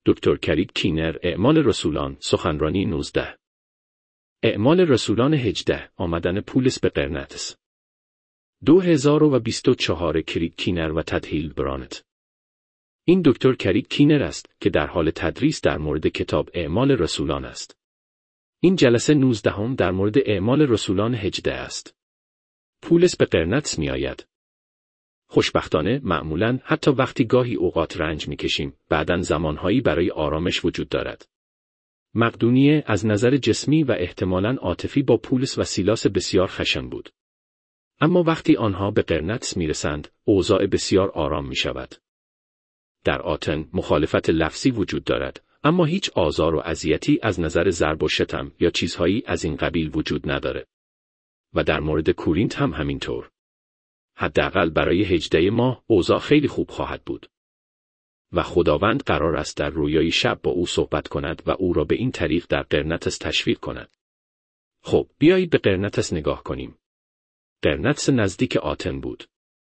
دکتر کریگ کینر، اعمال رسولان، سخنرانی 19. اعمال رسولان 18. آمدن پولس به قرنطس. 2024. کریگ کینر و تد هیلدبرانت. این دکتر کریگ کینر است که در حال تدریس در مورد کتاب اعمال رسولان است. این جلسه 19 در مورد اعمال رسولان 18 است. پولس به قرنطس می آید. خوشبختانه معمولاً حتی وقتی گاهی اوقات رنج می‌کشیم، بعداً زمانهایی برای آرامش وجود دارد. مقدونیه از نظر جسمی و احتمالاً عاطفی با پولس و سیلاس بسیار خشن بود. اما وقتی آنها به قرنطس می‌رسند، اوضاع بسیار آرام می‌شود. در آتن مخالفت لفظی وجود دارد، اما هیچ آزار و اذیتی از نظر ضرب و شتم یا چیزهایی از این قبیل وجود ندارد. و در مورد کورینت هم همینطور. حداقل برای 18 ماه اوضاع خیلی خوب خواهد بود. و خداوند قرار است در رویای شب با او صحبت کند و او را به این طریق در قرنطس تشویق کند. خب، بیایید به قرنطس نگاه کنیم. قرنطس نزدیک آتن بود.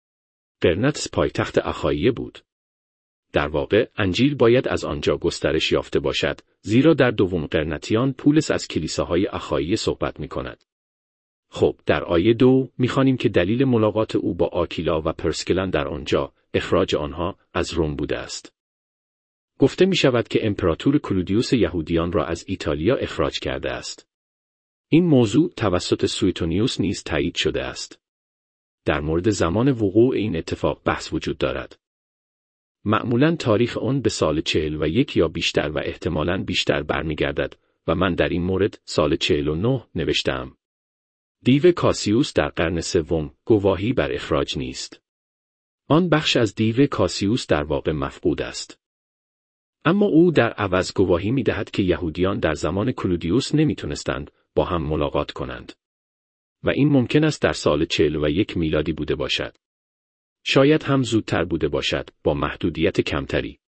قرنطس پایتخت اخاییه بود. در واقع انجیل باید از آنجا گسترش یافته باشد، زیرا در دوم قرنتیان پولس از کلیساهای اخاییه صحبت می کند. خب، در آیه 2 می‌خوانیم که دلیل ملاقات او با آکیلا و پرسکلن در آنجا، اخراج آنها از روم بوده است. گفته می‌شود که امپراتور کلودیوس یهودیان را از ایتالیا اخراج کرده است. این موضوع توسط سویتونیوس نیز تایید شده است. در مورد زمان وقوع این اتفاق بحث وجود دارد. معمولاً تاریخ آن به سال 41 یا بیشتر و احتمالاً بیشتر برمیگردد و من در این مورد سال 49 نوشتم. دیو کاسیوس در قرن سوم گواهی بر اخراج نیست. آن بخش از دیو کاسیوس در واقع مفقود است. اما او در عوض گواهی می دهد که یهودیان در زمان کلودیوس نمیتونستند با هم ملاقات کنند. و این ممکن است در سال 41 میلادی بوده باشد. شاید هم زودتر بوده باشد با محدودیت کمتری.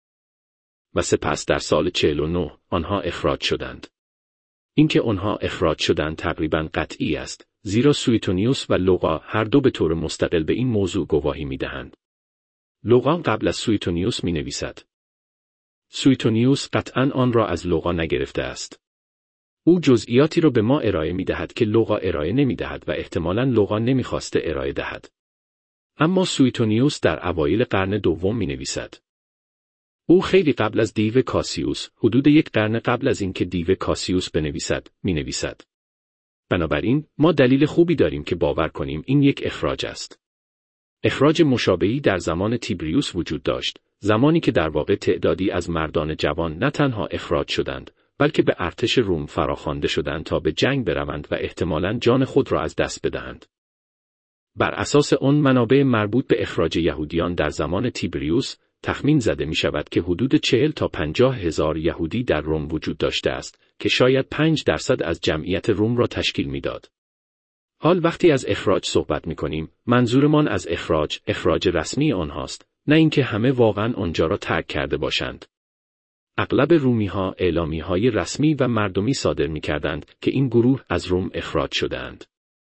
و سپس در سال 49 آنها اخراج شدند. اینکه آنها اخراج شدند تقریباً قطعی است. زیرا سویتونیوس و لوقا هر دو به طور مستقل به این موضوع گواهی می‌دهند. لوقا قبل از سویتونیوس می‌نویسد. سویتونیوس قطعاً آن را از لوقا نگرفته است. او جزئیاتی را به ما ارائه می‌دهد که لوقا ارائه نمی‌دهد و احتمالاً لوقا نمی‌خواسته ارائه دهد. اما سویتونیوس در اوایل قرن دوم می‌نویسد. او خیلی قبل از دیو کاسیوس، حدود 1 قرن قبل از اینکه دیو کاسیوس بنویسد، می‌نویسد. بنابراین ما دلیل خوبی داریم که باور کنیم این یک اخراج است. اخراج مشابهی در زمان تیبریوس وجود داشت، زمانی که در واقع تعدادی از مردان جوان نه تنها اخراج شدند، بلکه به ارتش روم فراخوانده شدند تا به جنگ بروند و احتمالاً جان خود را از دست بدهند. بر اساس آن منابع مربوط به اخراج یهودیان در زمان تیبریوس، تخمین زده می شود که حدود 40 تا 50 هزار یهودی در روم وجود داشته است که شاید 5% از جمعیت روم را تشکیل می داد. حال وقتی از اخراج صحبت می کنیم، منظورمان از اخراج رسمی آنهاست، نه اینکه همه واقعا آنجا را ترک کرده باشند. اغلب رومی ها اعلامی های رسمی و مردمی صادر می کردند که این گروه از روم اخراج شدند.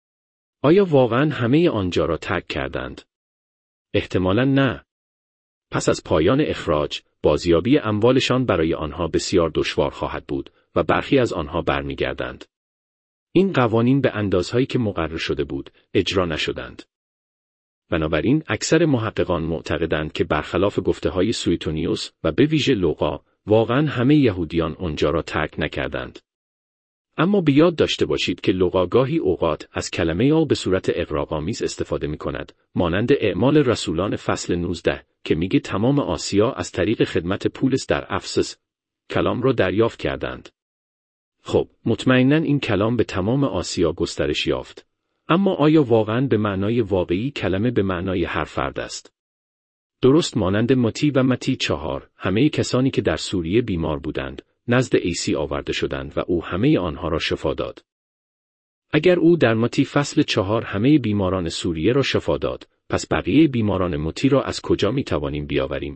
آیا واقعا همه آنجا را ترک کردند؟ احتمالاً نه. پس از پایان اخراج، بازیابی اموالشان برای آنها بسیار دشوار خواهد بود و برخی از آنها برمیگردند. این قوانین به اندازهایی که مقرر شده بود، اجرا نشدند. بنابراین اکثر محققان معتقدند که برخلاف گفته‌های سویتونیوس و به ویژه لوقا، واقعاً همه یهودیان آنجا را ترک نکردند. اما به یاد داشته باشید که لوقا گاهی اوقات از کلمه به صورت اغراق‌آمیز استفاده می‌کند، مانند اعمال رسولان فصل 19 که میگه تمام آسیا از طریق خدمت پولس در افسس کلام را دریافت کردند. خب، مطمئناً این کلام به تمام آسیا گسترش یافت. اما آیا واقعاً به معنای واقعی کلمه به معنای هر فرد است؟ درست مانند متی و متی 4، همه کسانی که در سوریه بیمار بودند، نزد عیسی آورده شدند و او همه آنها را شفا داد. اگر او در متی فصل 4 همه بیماران سوریه را شفا داد، پس بقیه بیماران متی را از کجا می توانیم بیاوریم؟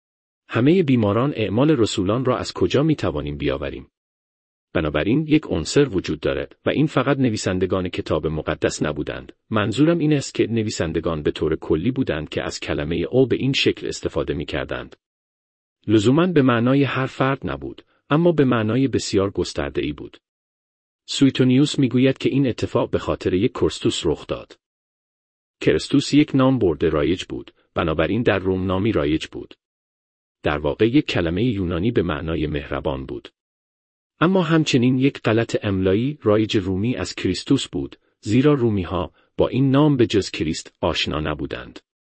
همه بیماران اعمال رسولان را از کجا می توانیم بیاوریم؟ بنابراین یک عنصر وجود دارد و این فقط نویسندگان کتاب مقدس نبودند. منظورم این است که نویسندگان به طور کلی بودند که از کلمه او به این شکل استفاده می کردند. لزوماً به معنای هر فرد نبود، اما به معنای بسیار گسترده‌ای بود. سویتونیوس میگوید که این اتفاق به خاطر یک کرستوس رخ داد. کرستوس یک نام برده رایج بود، بنابراین در روم نامی رایج بود. در واقع یک کلمه یونانی به معنای مهربان بود. اما همچنین یک غلط املایی رایج رومی از کریستوس بود، زیرا رومی‌ها با این نام به جز کریست آشنا نبودند.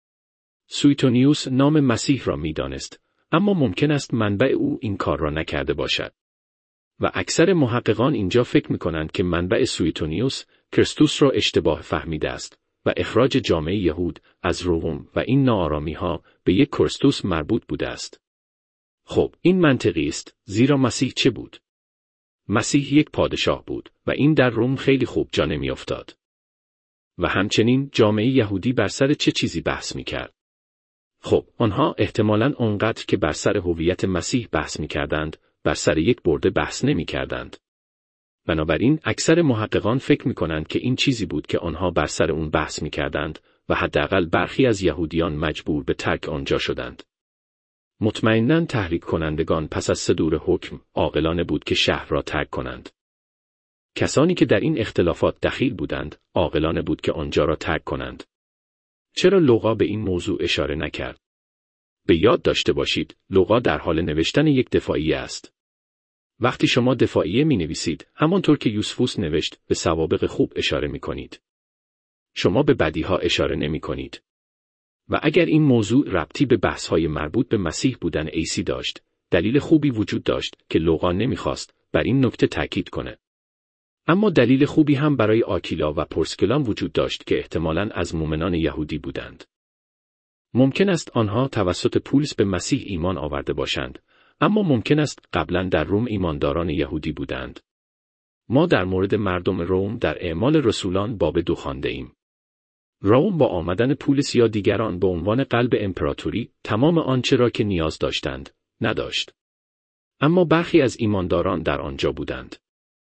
سویتونیوس نام مسیح را می‌دانست، اما ممکن است منبع او این کار را نکرده باشد. و اکثر محققان اینجا فکر می‌کنند که منبع سویتونیوس کریستوس را اشتباه فهمیده است و اخراج جامعه یهود از روم و این ناآرامی‌ها به یک کریستوس مربوط بوده است. خب، این منطقی است، زیرا مسیح چه بود؟ مسیح یک پادشاه بود و این در روم خیلی خوب جا نمی‌افتاد. و همچنین جامعه یهودی بر سر چه چیزی بحث می‌کرد؟ خب، آنها احتمالاً آنقدر که بر سر هویت مسیح بحث می‌کردند، بر سر یک برده بحث نمی‌کردند. بنابراین اکثر محققان فکر می‌کنند که این چیزی بود که آنها بر سر اون بحث می‌کردند و حداقل برخی از یهودیان مجبور به ترک آنجا شدند. مطمئناً تحریک کنندگان پس از صدور حکم عاقلانه بود که شهر را ترک کنند. کسانی که در این اختلافات دخیل بودند، عاقلانه بود که آنجا را ترک کنند. چرا لوقا به این موضوع اشاره نکرد؟ به یاد داشته باشید، لوقا در حال نوشتن یک دفاعیه است. وقتی شما دفاعیه می نویسید، همانطور که یوسفوس نوشت، به سوابق خوب اشاره می کنید. شما به بدیها اشاره نمی کنید. و اگر این موضوع ربطی به بحث‌های مربوط به مسیح بودن عیسی داشت، دلیل خوبی وجود داشت که لوقا نمی‌خواست بر این نکته تاکید کنه. اما دلیل خوبی هم برای آکیلا و پرسکلان وجود داشت که احتمالاً از مؤمنان یهودی بودند. ممکن است آنها توسط پولس به مسیح ایمان آورده باشند، اما ممکن است قبلاً در روم ایمانداران یهودی بودند. ما در مورد مردم روم در اعمال رسولان باب 2 خوانده‌ایم. روم با آمدن پولس یا دیگران به عنوان قلب امپراتوری تمام آنچه را که نیاز داشتند نداشت. اما برخی از ایمانداران در آنجا بودند.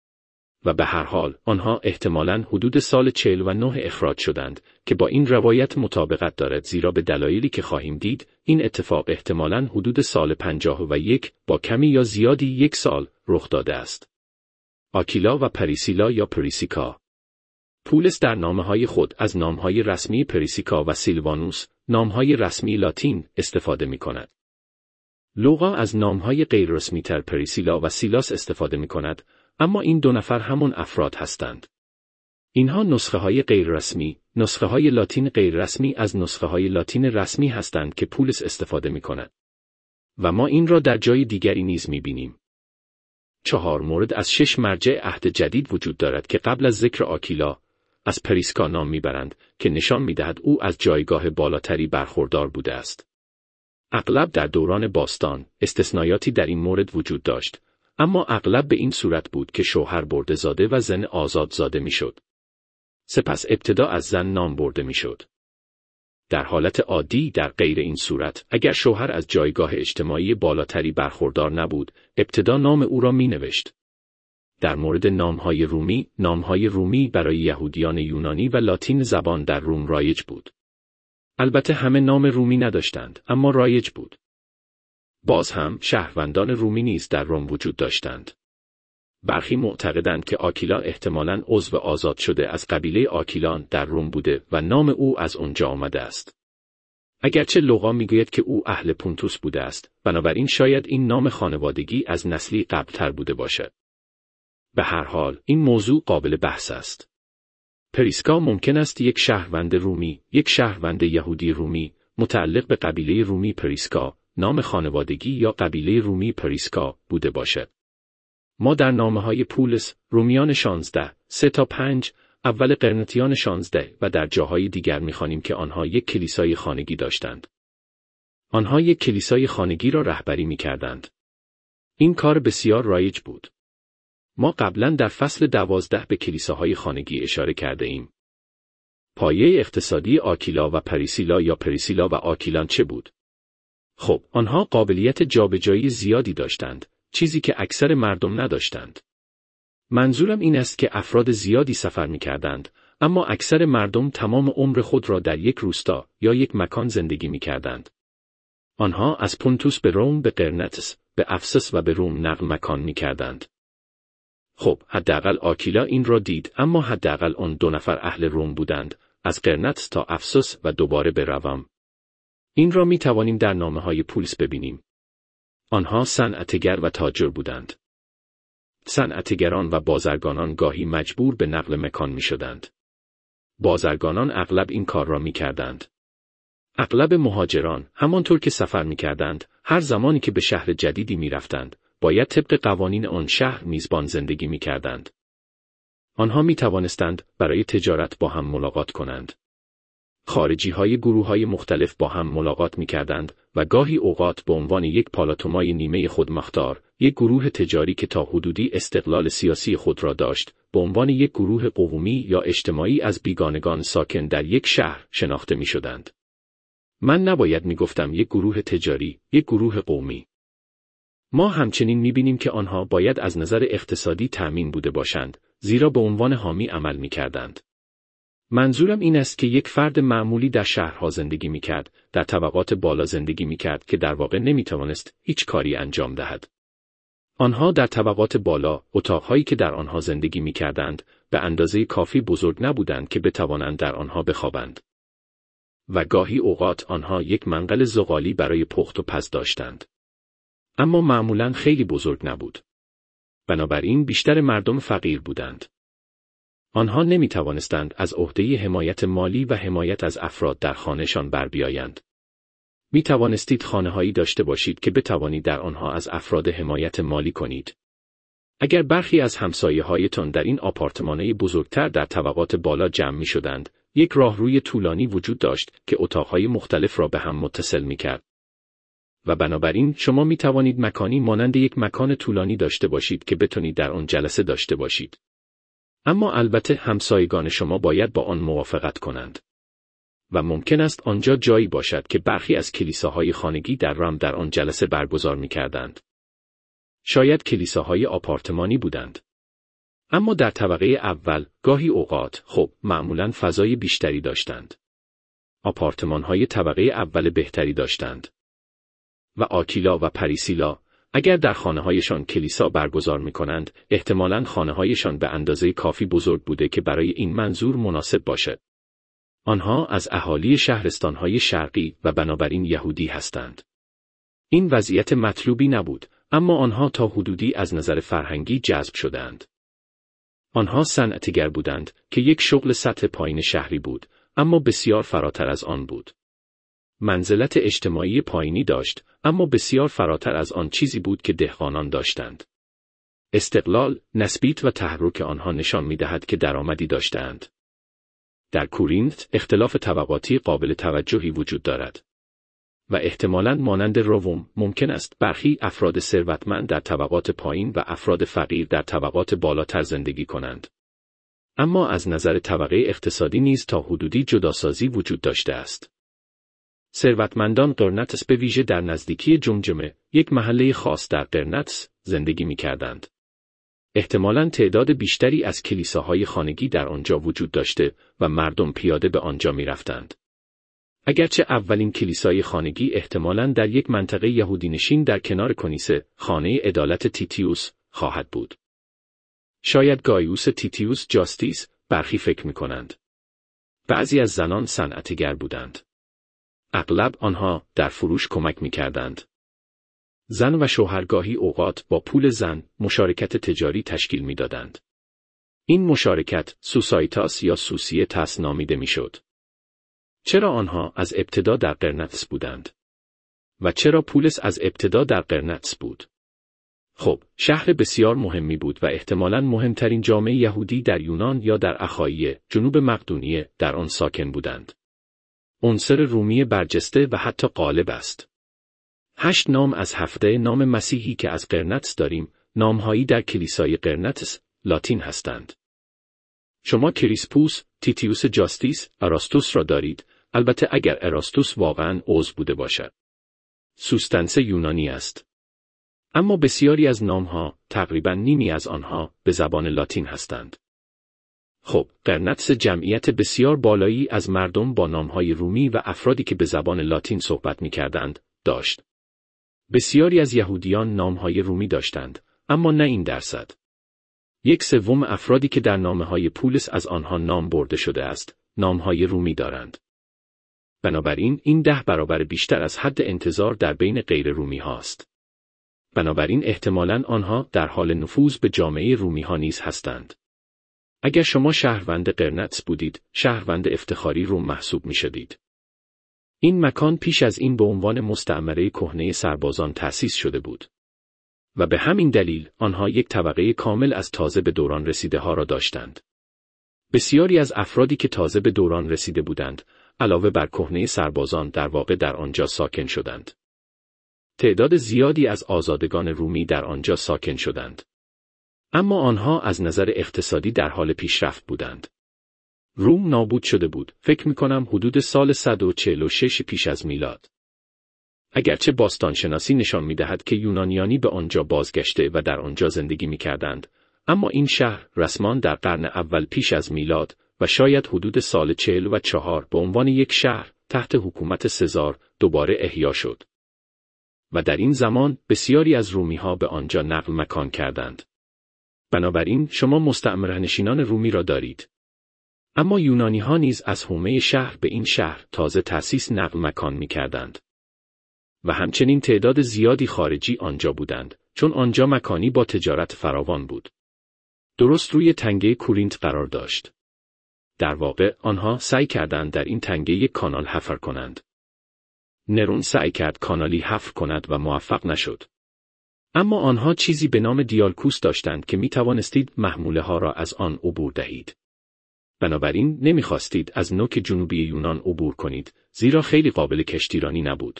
و به هر حال آنها احتمالاً حدود سال 49 اخراج شدند که با این روایت مطابقت دارد، زیرا به دلایلی که خواهیم دید این اتفاق احتمالاً حدود سال 51 با کمی یا زیادی یک سال رخ داده است. آکیلا و پریسیلا یا پریسیکا. پولس در نامه‌های خود از نام‌های رسمی پریسیکا و سیلوانوس، نام‌های رسمی لاتین، استفاده می‌کند. لوقا از نام‌های غیررسمی‌تر پریسیلا و سیلاس استفاده می‌کند، اما این دو نفر همون افراد هستند. اینها نسخه‌های غیررسمی، نسخه‌های لاتین غیررسمی از نسخه‌های لاتین رسمی هستند که پولس استفاده می‌کند. و ما این را در جای دیگری نیز می‌بینیم. 4 مورد از 6 مرجع عهد جدید وجود دارد که قبل از ذکر آکیلا از پریسکا نام میبرند که نشان میدهد او از جایگاه بالاتری برخوردار بوده است. اغلب در دوران باستان استثنایاتی در این مورد وجود داشت، اما اغلب به این صورت بود که شوهر برده زاده و زن آزاد زاده میشد. سپس ابتدا از زن نام برده میشد. در حالت عادی در غیر این صورت، اگر شوهر از جایگاه اجتماعی بالاتری برخوردار نبود، ابتدا نام او را مینوشت. در مورد نام‌های رومی برای یهودیان یونانی و لاتین زبان در روم رایج بود. البته همه نام رومی نداشتند، اما رایج بود. باز هم شهروندان رومی نیز در روم وجود داشتند. برخی معتقدند که آکیلا احتمالاً عضو آزاد شده از قبیله آکیلان در روم بوده و نام او از آنجا آمده است. اگرچه لوقا میگوید که او اهل پونتوس بوده است، بنابراین شاید این نام خانوادگی از نسلی قبلتر بوده باشد. به هر حال این موضوع قابل بحث است. پریسکا ممکن است یک شهروند رومی، یک شهروند یهودی رومی، متعلق به قبیله رومی پریسکا، نام خانوادگی یا قبیله رومی پریسکا بوده باشد. ما در نامه‌های پولس، رومیان 16، 3-5، اول قرنتیان 16 و در جاهای دیگر می‌خوانیم که آنها یک کلیسای خانگی داشتند. آنها یک کلیسای خانگی را رهبری می‌کردند. این کار بسیار رایج بود. ما قبلا در فصل 12 به کلیساهای خانگی اشاره کرده ایم. پایه اقتصادی آکیلا و پریسیلا یا پریسیلا و آکیلان چه بود؟ خب، آنها قابلیت جابجایی زیادی داشتند، چیزی که اکثر مردم نداشتند. منظورم این است که افراد زیادی سفر می‌کردند، اما اکثر مردم تمام عمر خود را در یک روستا یا یک مکان زندگی می‌کردند. آنها از پونتوس به روم به قرنطس، به افسس و به روم نقل مکان می‌کردند. خب، حداقل آکیلا این را دید، اما حداقل آن 2 نفر اهل روم بودند، از قرنطس تا افسس و دوباره به روم. این را می توانیم در نامه‌های پولس ببینیم. آنها صنعتگر و تاجر بودند. صنعتگران و بازرگانان گاهی مجبور به نقل مکان می شدند. بازرگانان اغلب این کار را می کردند. اغلب مهاجران، همانطور که سفر می کردند، هر زمانی که به شهر جدیدی می رفتند، باید طبق قوانین آن شهر میزبان زندگی می کردند. آنها می توانستند برای تجارت با هم ملاقات کنند. خارجی‌های گروه‌های مختلف با هم ملاقات می‌کردند و گاهی اوقات به عنوان یک پالاتومای نیمه خودمختار، یک گروه تجاری که تا حدودی استقلال سیاسی خود را داشت، به عنوان یک گروه قومی یا اجتماعی از بیگانگان ساکن در یک شهر شناخته می‌شدند. من نباید می‌گفتم یک گروه تجاری، یک گروه قومی. ما همچنین می‌بینیم که آنها باید از نظر اقتصادی تأمین بوده باشند، زیرا به عنوان حامی عمل می‌کردند. منظورم این است که یک فرد معمولی در شهرها زندگی می‌کرد، در طبقات بالا زندگی می‌کرد که در واقع نمی‌توانست هیچ کاری انجام دهد. آنها در طبقات بالا، اتاق‌هایی که در آنها زندگی می‌کردند، به اندازه کافی بزرگ نبودند که بتوانند در آنها بخوابند. و گاهی اوقات آنها یک منقل زغالی برای پخت و پز داشتند. اما معمولاً خیلی بزرگ نبود. بنابراین بیشتر مردم فقیر بودند. آنها نمی توانستند از عهده حمایت مالی و حمایت از افراد در خانه‌شان بر بیایند. می توانستید خانه‌هایی داشته باشید که بتوانید در آنها از افراد حمایت مالی کنید. اگر برخی از همسایه‌هایتان در این آپارتمان‌های بزرگتر در طبقات بالا جمع می شدند، یک راهروی طولانی وجود داشت که اتاق‌های مختلف را به هم متصل می کرد. و بنابراین شما می توانید مکانی مانند یک مکان طولانی داشته باشید که بتوانید در آن جلسه داشته باشید. اما البته همسایگان شما باید با آن موافقت کنند. و ممکن است آنجا جایی باشد که برخی از کلیساهای خانگی در رم در آن جلسه برگزار می کردند. شاید کلیساهای آپارتمانی بودند. اما در طبقه اول، گاهی اوقات، معمولاً فضای بیشتری داشتند. آپارتمانهای طبقه اول بهتری داشتند. و آکیلا و پریسیلا، اگر در خانه‌هایشان کلیسا برگزار می‌کنند، احتمالاً خانه‌هایشان به اندازه کافی بزرگ بوده که برای این منظور مناسب باشد. آنها از اهالی شهرستان‌های شرقی و بنابراین یهودی هستند. این وضعیت مطلوبی نبود، اما آنها تا حدودی از نظر فرهنگی جذب شدند. آنها صنعتگر بودند که یک شغل سطح پایین شهری بود، اما بسیار فراتر از آن بود. منزلت اجتماعی پایینی داشت، اما بسیار فراتر از آن چیزی بود که دهقانان داشتند. استقلال، نسبیت و تحرک آنها نشان می‌دهد که درآمدی داشتند. در کورینت اختلاف طبقاتی قابل توجهی وجود دارد. و احتمالاً مانند روم ممکن است برخی افراد ثروتمند در طبقات پایین و افراد فقیر در طبقات بالاتر زندگی کنند. اما از نظر طبقه اقتصادی نیز تا حدودی جداسازی وجود داشته است. ثروتمندان قرنطس به ویژه در نزدیکی جمجمه، یک محله خاص در قرنطس، زندگی می‌کردند. احتمالاً تعداد بیشتری از کلیساهای خانگی در آنجا وجود داشته و مردم پیاده به آنجا می‌رفتند. اگرچه اولین کلیسای خانگی احتمالاً در یک منطقه یهودینشین در کنار کنیسه، خانه عدالت تیتیوس، خواهد بود. شاید گایوس تیتیوس جاستیس، برخی فکر می‌کنند. بعضی از زنان صنعتگر بودند. اغلب آنها در فروش کمک می‌کردند. زن و شوهر گاهی اوقات با پول زن مشارکت تجاری تشکیل می‌دادند. این مشارکت سوسایتاس یا سوسیتاس نامیده می‌شد. چرا آنها از ابتدا در قرنطس بودند؟ و چرا پولس از ابتدا در قرنطس بود؟ شهر بسیار مهمی بود و احتمالاً مهمترین جامعه یهودی در یونان یا در اخائیه، جنوب مقدونیه، در آن ساکن بودند. عنصر رومی برجسته و حتی غالب است. 8 نام از 7 نام مسیحی که از قرنطس داریم، نامهایی در کلیسای قرنطس، لاتین هستند. شما کریسپوس، تیتیوس جاستیس، اراستوس را دارید، البته اگر اراستوس واقعاً عضو بوده باشد. سوستنس یونانی است. اما بسیاری از نامها، تقریباً نیمی از آنها، به زبان لاتین هستند. قرنطس جمعیت بسیار بالایی از مردم با نامهای رومی و افرادی که به زبان لاتین صحبت می‌کردند، داشت. بسیاری از یهودیان نامهای رومی داشتند، اما نه این درصد. 1/3 افرادی که در نامه‌های پولس از آنها نام برده شده است، نامهای رومی دارند. بنابراین این 10 برابر بیشتر از حد انتظار در بین غیر رومی هاست. بنابراین احتمالاً آنها در حال نفوذ به جامعه رومی ها نیز هستند. اگر شما شهروند قرنطس بودید، شهروند افتخاری روم محسوب می شدید. این مکان پیش از این به عنوان مستعمره کهنه سربازان تأسیس شده بود. و به همین دلیل آنها یک طبقه کامل از تازه به دوران رسیده ها را داشتند. بسیاری از افرادی که تازه به دوران رسیده بودند، علاوه بر کهنه سربازان در واقع در آنجا ساکن شدند. تعداد زیادی از آزادگان رومی در آنجا ساکن شدند. اما آنها از نظر اقتصادی در حال پیشرفت بودند. روم نابود شده بود، فکر می‌کنم حدود سال 146 پیش از میلاد. اگرچه باستانشناسی نشان می‌دهد که یونانیانی به آنجا بازگشته و در آنجا زندگی می‌کردند، اما این شهر رسما در قرن اول پیش از میلاد و شاید حدود سال 44 به عنوان یک شهر تحت حکومت سزار دوباره احیا شد. و در این زمان بسیاری از رومی‌ها به آنجا نقل مکان کردند. بنابراین شما مستعمره‌نشینان رومی را دارید. اما یونانی‌ها نیز از حومه شهر به این شهر تازه تأسیس نقل مکان می‌کردند. و همچنین تعداد زیادی خارجی آنجا بودند، چون آنجا مکانی با تجارت فراوان بود. درست روی تنگه کورینت قرار داشت. در واقع آنها سعی کردند در این تنگه یک کانال حفر کنند. نرون سعی کرد کانالی حفر کند و موفق نشد. اما آنها چیزی به نام دیالکوس داشتند که می توانستید محموله ها را از آن عبور دهید. بنابراین نمیخواستید از نوک جنوبی یونان عبور کنید، زیرا خیلی قابل کشتیرانی نبود.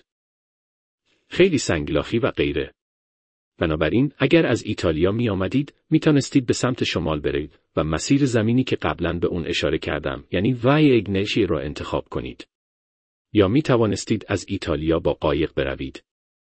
خیلی سنگلاخی و غیره. بنابراین اگر از ایتالیا می آمدید، می توانستید به سمت شمال برید و مسیر زمینی که قبلا به اون اشاره کردم، یعنی وای اگنشی را انتخاب کنید. یا می توانستید از ایتالیا با قایق بروید.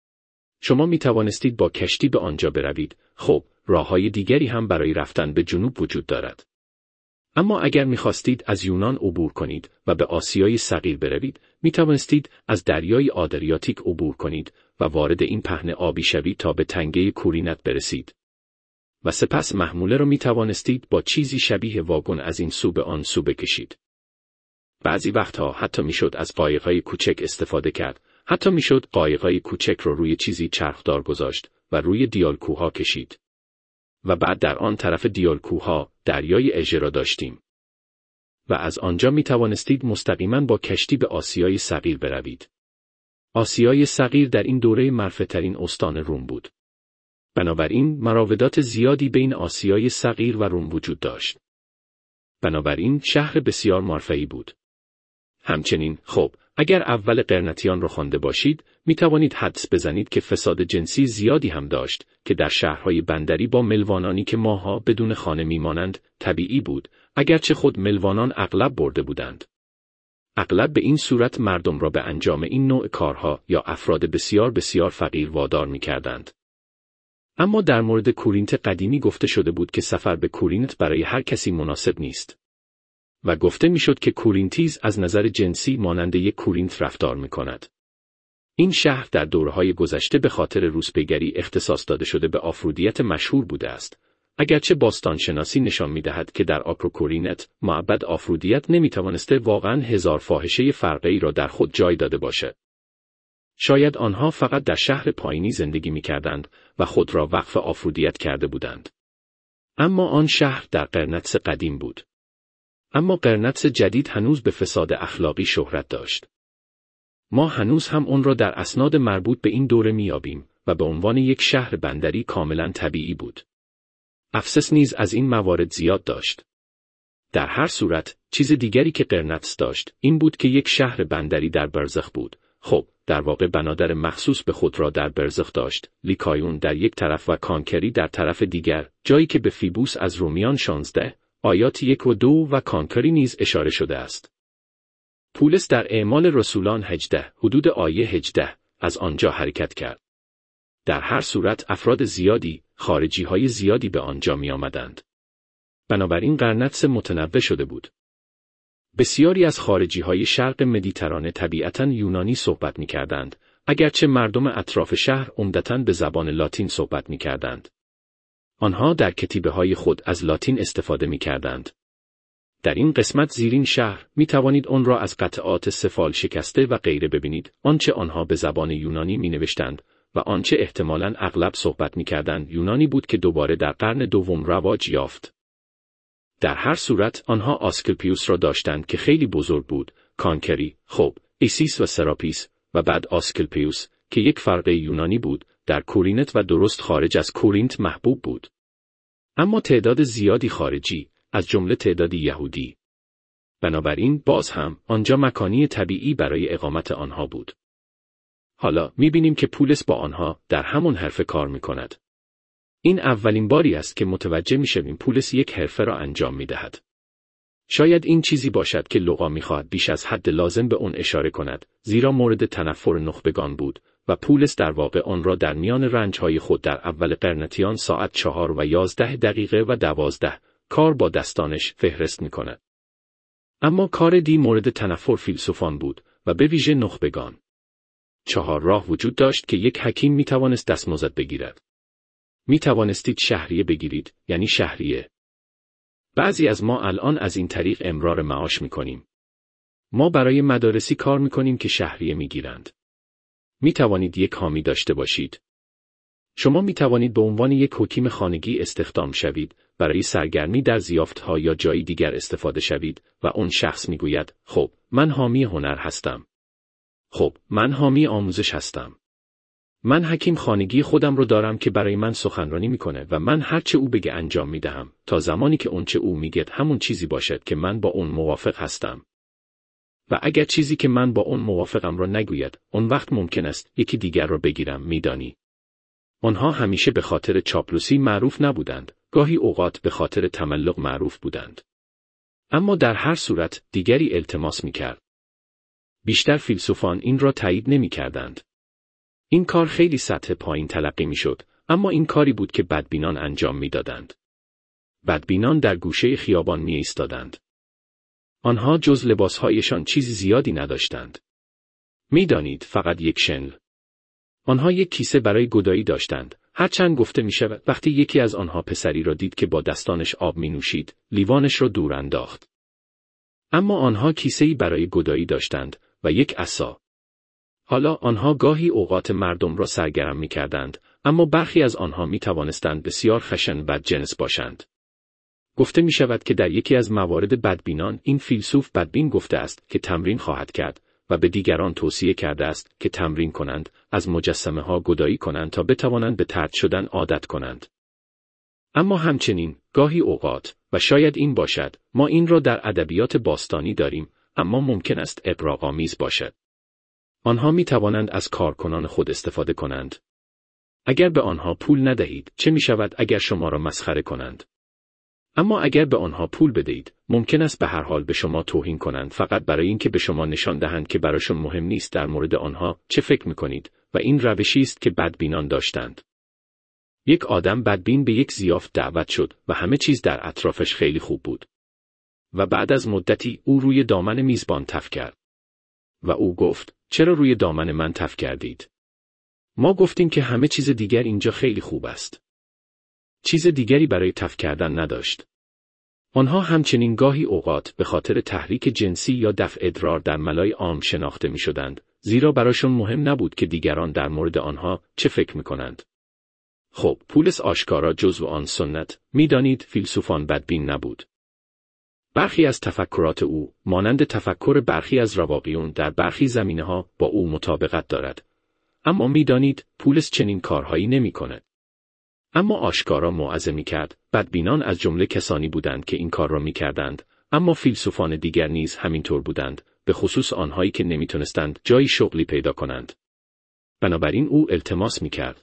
شما می توانستید با کشتی به آنجا بروید. خب، راههای دیگری هم برای رفتن به جنوب وجود دارد. اما اگر می خواستید از یونان عبور کنید و به آسیای صغیر بروید، می توانستید از دریای آدریاتیک عبور کنید و وارد این پهنه آبی شوید تا به تنگه کورینت برسید. و سپس محموله را می توانستید با چیزی شبیه واگن از این سو به آن سو بکشید. بعضی وقتها حتی میشد از قایق‌های کوچک استفاده کرد. حتی میشد قایق‌های کوچک را روی چیزی چرخدار گذاشت و روی دیالکوها کشید. و بعد در آن طرف دیالکوها دریای اژه را داشتیم. و از آنجا می توانستید مستقیما با کشتی به آسیای صغیر بروید. آسیای صغیر در این دوره مرفه‌ترین استان روم بود. بنابراین مراودات زیادی بین آسیای صغیر و روم وجود داشت. بنابراین شهر بسیار مرفه‌ای بود. همچنین، خب، اگر اول قرنطیان را خوانده باشید، می توانید حدس بزنید که فساد جنسی زیادی هم داشت که در شهرهای بندری با ملوانانی که ماها بدون خانه میمانند طبیعی بود، اگرچه خود ملوانان اغلب برده بودند. اغلب به این صورت مردم را به انجام این نوع کارها یا افراد بسیار بسیار فقیر وادار می‌کردند. اما در مورد کورینت قدیمی گفته شده بود که سفر به کورینت برای هر کسی مناسب نیست. و گفته میشد که کورینتیز از نظر جنسی مانند یک کورینت رفتار می‌کند. این شهر در دوره‌های گذشته به خاطر روسپیگری اختصاص داده شده به آفرودیت مشهور بوده است. اگرچه باستانشناسی نشان می‌دهد که در آکروکورینت معبد آفرودیت نمی‌توانسته واقعاً هزار فاحشه فرقه‌ای را در خود جای داده باشد. شاید آنها فقط در شهر پایینی زندگی می‌کردند و خود را وقف آفرودیت کرده بودند. اما آن شهر در قرنطس قدیم بود. اما قرنطس جدید هنوز به فساد اخلاقی شهرت داشت. ما هنوز هم آن را در اسناد مربوط به این دوره می‌یابیم و به عنوان یک شهر بندری کاملاً طبیعی بود. افسس نیز از این موارد زیاد داشت. در هر صورت، چیز دیگری که قرنطس داشت، این بود که یک شهر بندری در برزخ بود. خب، در واقع بنادر مخصوص به خود را در برزخ داشت، لیکایون در یک طرف و کانکری در طرف دیگر، جایی که به فیبوس از رومیان 16 آیات 1 و 2 و کانکری نیز اشاره شده است. پولس در اعمال رسولان 18 حدود آیه 18 از آنجا حرکت کرد. در هر صورت افراد زیادی، خارجی‌های زیادی به آنجا می آمدند. بنابراین قرنطس متنوع شده بود. بسیاری از خارجی‌های شرق مدیترانه طبیعتاً یونانی صحبت می‌کردند، اگرچه مردم اطراف شهر عمدتاً به زبان لاتین صحبت می‌کردند. آنها در کتیبه‌های خود از لاتین استفاده می‌کردند. در این قسمت زیرین شهر می توانید آن را از قطعات سفال شکسته و غیره ببینید. آنچه آنها به زبان یونانی می نوشتند و آنچه احتمالاً اغلب صحبت می کردند یونانی بود که دوباره در قرن دوم رواج یافت. در هر صورت آنها آسکلپیوس را داشتند که خیلی بزرگ بود، کانکری، خب، ایسیس و سراپیس و بعد آسکلپیوس که یک فرقه یونانی بود، در کورینت و درست خارج از کورینت محبوب بود. اما تعداد زیادی خارجی، از جمله تعدادی یهودی. بنابراین باز هم آنجا مکانی طبیعی برای اقامت آنها بود. حالا می‌بینیم که پولس با آنها در همون حرفه کار می‌کند. این اولین باری است که متوجه می‌شویم پولس یک حرفه را انجام می‌دهد. شاید این چیزی باشد که لوقا می‌خواهد بیش از حد لازم به آن اشاره کند، زیرا مورد تنفر نخبگان بود و پولس در واقع آن را در میان رنج‌های خود در اول قرنتیان ساعت 4:11 و 12 کار با دستانش فهرست می‌کند. اما کار دی مورد تنفر فیلسوفان بود و به ویژه نخبگان. 4 راه وجود داشت که یک حکیم می‌توانست دستمزد بگیرد. می‌توانستید شهریه بگیرید، یعنی شهریه. بعضی از ما الان از این طریق امرار معاش می‌کنیم. ما برای مدارسی کار می‌کنیم که شهریه می‌گیرند. می‌توانید یک حامی داشته باشید. شما می‌توانید به عنوان یک حکیم خانگی استخدام شوید، برای سرگرمی در زیافت‌ها یا جایی دیگر استفاده شوید و اون شخص می‌گوید خب من حامی هنر هستم. خب من حامی آموزش هستم. من حکیم خانگی خودم رو دارم که برای من سخنرانی می‌کنه و من هر چه او بگه انجام می‌دهم تا زمانی که اون چه او میگه همون چیزی باشد که من با اون موافق هستم. و اگر چیزی که من با اون موافقم را نگوید، اون وقت ممکن است یکی دیگر را بگیرم، می‌دانی. آنها همیشه به خاطر چاپلوسی معروف نبودند، گاهی اوقات به خاطر تملق معروف بودند. اما در هر صورت دیگری التماس می‌کرد. بیشتر فیلسوفان این را تایید نمی‌کردند. این کار خیلی سطح پایین تلقی می‌شد، اما این کاری بود که بدبینان انجام می‌دادند. بدبینان در گوشه خیابان می‌ایستادند. آنها جز لباسهایشان چیزی زیادی نداشتند. می‌دانید فقط یک شنل. آنها یک کیسه برای گدایی داشتند. هرچند گفته می‌شود وقتی یکی از آنها پسری را دید که با دستانش آب می‌نوشید، لیوانش را دور انداخت. اما آنها کیسه‌ای برای گدایی داشتند و یک عصا. حالا آنها گاهی اوقات مردم را سرگرم می‌کردند، اما برخی از آنها می‌توانستند بسیار خشن بدجنس باشند. گفته می‌شود که در یکی از موارد بدبینان این فیلسوف بدبین گفته است که تمرین خواهد کرد و به دیگران توصیه کرده است که تمرین کنند، از مجسمه‌ها گدایی کنند تا بتوانند به طرد شدن عادت کنند. اما همچنین گاهی اوقات و شاید این باشد، ما این را در ادبیات باستانی داریم، اما ممکن است اغراق‌آمیز باشد. آنها می توانند از کارکنان خود استفاده کنند. اگر به آنها پول ندهید، چه می شود اگر شما را مسخره کنند؟ اما اگر به آنها پول بدهید، ممکن است به هر حال به شما توهین کنند فقط برای اینکه به شما نشان دهند که برایشان مهم نیست در مورد آنها چه فکر می کنید و این روشی است که بدبینان داشتند. یک آدم بدبین به یک ضیافت دعوت شد و همه چیز در اطرافش خیلی خوب بود. و بعد از مدتی او روی دامن میزبان تف کرد. و او گفت چرا روی دامن من تف کردید؟ ما گفتیم که همه چیز دیگر اینجا خیلی خوب است. چیز دیگری برای تف کردن نداشت. آنها همچنین گاهی اوقات به خاطر تحریک جنسی یا دفع ادرار در ملای عام شناخته می شدند، زیرا برایشان مهم نبود که دیگران در مورد آنها چه فکر می کنند. خب، پولس آشکارا جزو آن سنت، می‌دانید فیلسوفان بدبین نبود. برخی از تفکرات او، مانند تفکر برخی از رواقیون در برخی زمینه‌ها با او مطابقت دارد. اما می‌دانید پولس چنین کارهایی نمی‌کند. اما آشکارا موعظه می‌کرد، بدبینان از جمله کسانی بودند که این کار را می‌کردند، اما فیلسوفان دیگر نیز همینطور بودند، به خصوص آنهایی که نمی‌تونستند جایی شغلی پیدا کنند. بنابراین او التماس می‌کرد.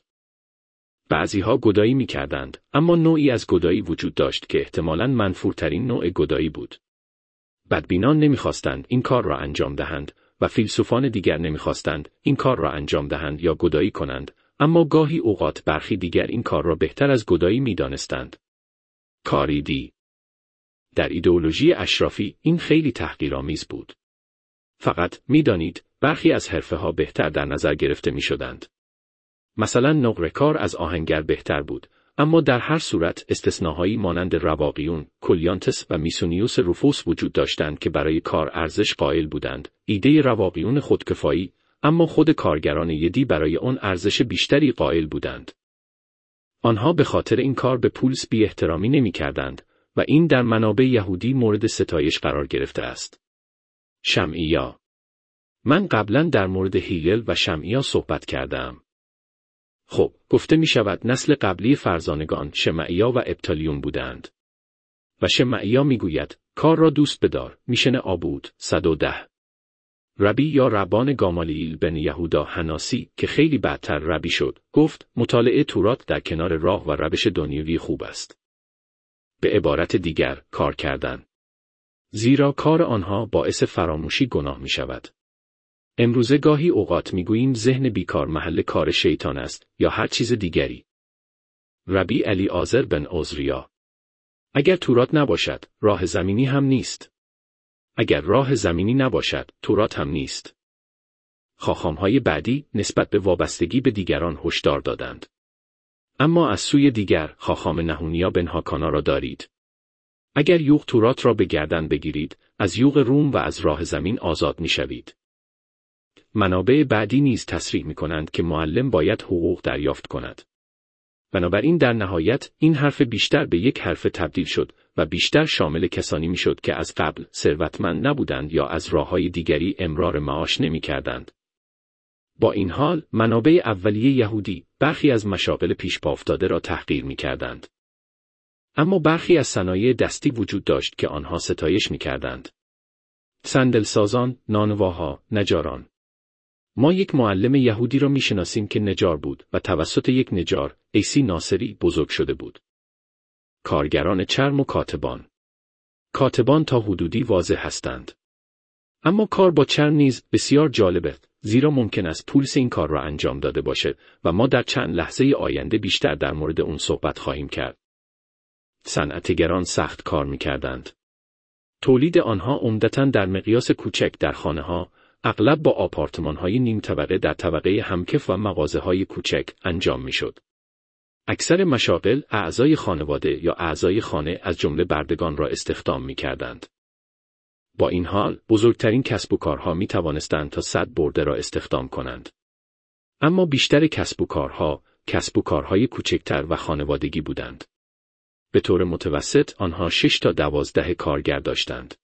بعضیها گدایی می‌کردند، اما نوعی از گدایی وجود داشت که احتمالاً منفورترین نوع گدایی بود. بدبینان نمی‌خواستند این کار را انجام دهند و فیلسوفان دیگر نمی‌خواستند این کار را انجام دهند یا گدایی کنند، اما گاهی اوقات برخی دیگر این کار را بهتر از گدایی می‌دانستند. کاری دی. در ایدئولوژی اشرافی این خیلی تحقیرآمیز بود. فقط می‌دانید برخی از حرفه‌ها بهتر در نظر گرفته می‌شدند. مثلا نقره‌کار از آهنگر بهتر بود، اما در هر صورت استثناهایی مانند رواقیون، کولیانتس و میسونیوس روفوس وجود داشتند که برای کار ارزش قائل بودند. ایده رواقیون خودکفایی، اما خود کارگران یدی برای آن ارزش بیشتری قائل بودند. آنها به خاطر این کار به پولس بی احترامی نمی کردند و این در منابع یهودی مورد ستایش قرار گرفته است. شمعیا. من قبلا در مورد هیگل و شمعیا صحبت کردم. خب، گفته می شود نسل قبلی فرزانگان شمعیا و ابطالیون بودند. و شمعیا می گوید کار را دوست بدار. میشن آبود 110. ربی یا ربان گامالیل بن یهودا حناسی که خیلی بعدتر ربی شد، گفت مطالعه تورات در کنار راه و روش دنیوی خوب است. به عبارت دیگر، کار کردن. زیرا کار آنها باعث فراموشی گناه می شود. امروزه گاهی اوقات می گوییم ذهن بیکار محل کار شیطان است یا هر چیز دیگری. ربی علی آزر بن عزریا. اگر تورات نباشد، راه زمینی هم نیست. اگر راه زمینی نباشد، تورات هم نیست. خاخامهای بعدی نسبت به وابستگی به دیگران هشدار دادند. اما از سوی دیگر خاخام نهونیا بن هاکانا را دارید. اگر یوغ تورات را به گردن بگیرید، از یوغ روم و از راه زمین آزاد می‌شوید. منابع بعدی نیز تصریح می‌کنند که معلم باید حقوق دریافت کند. بنابراین در نهایت این حرف بیشتر به یک حرف تبدیل شد و بیشتر شامل کسانی میشد که از قبل ثروتمند نبودند یا از راه‌های دیگری امرار معاش نمی‌کردند. با این حال منابع اولیه یهودی برخی از مشاغل پیشپا افتاده را تحقیر می‌کردند. اما برخی از صنایع دستی وجود داشت که آنها ستایش می‌کردند. صندل‌سازان، نانواها، نجاران. ما یک معلم یهودی را می‌شناسیم که نجار بود و توسط یک نجار، ایسی ناصری، بزرگ شده بود. کارگران چرم و کاتبان. کاتبان تا حدودی واضح هستند. اما کار با چرم نیز بسیار جالبه، زیرا ممکن است پولس این کار را انجام داده باشد و ما در چند لحظه آینده بیشتر در مورد اون صحبت خواهیم کرد. صنعتگران سخت کار می‌کردند. تولید آنها عمدتاً در مقیاس کوچک در خانه‌ها، اغلب با آپارتمان‌های نیم طبقه در طبقه همکف و مغازه‌های کوچک انجام می‌شد. اکثر مشاغل اعضای خانواده یا اعضای خانه از جمله بردگان را استخدام می‌کردند. با این حال بزرگترین کسب و کارها می‌توانستند تا 100 برده را استخدام کنند. اما بیشتر کسب و کارهای کوچکتر و خانوادگی بودند. به طور متوسط آنها 6 تا 12 کارگر داشتند.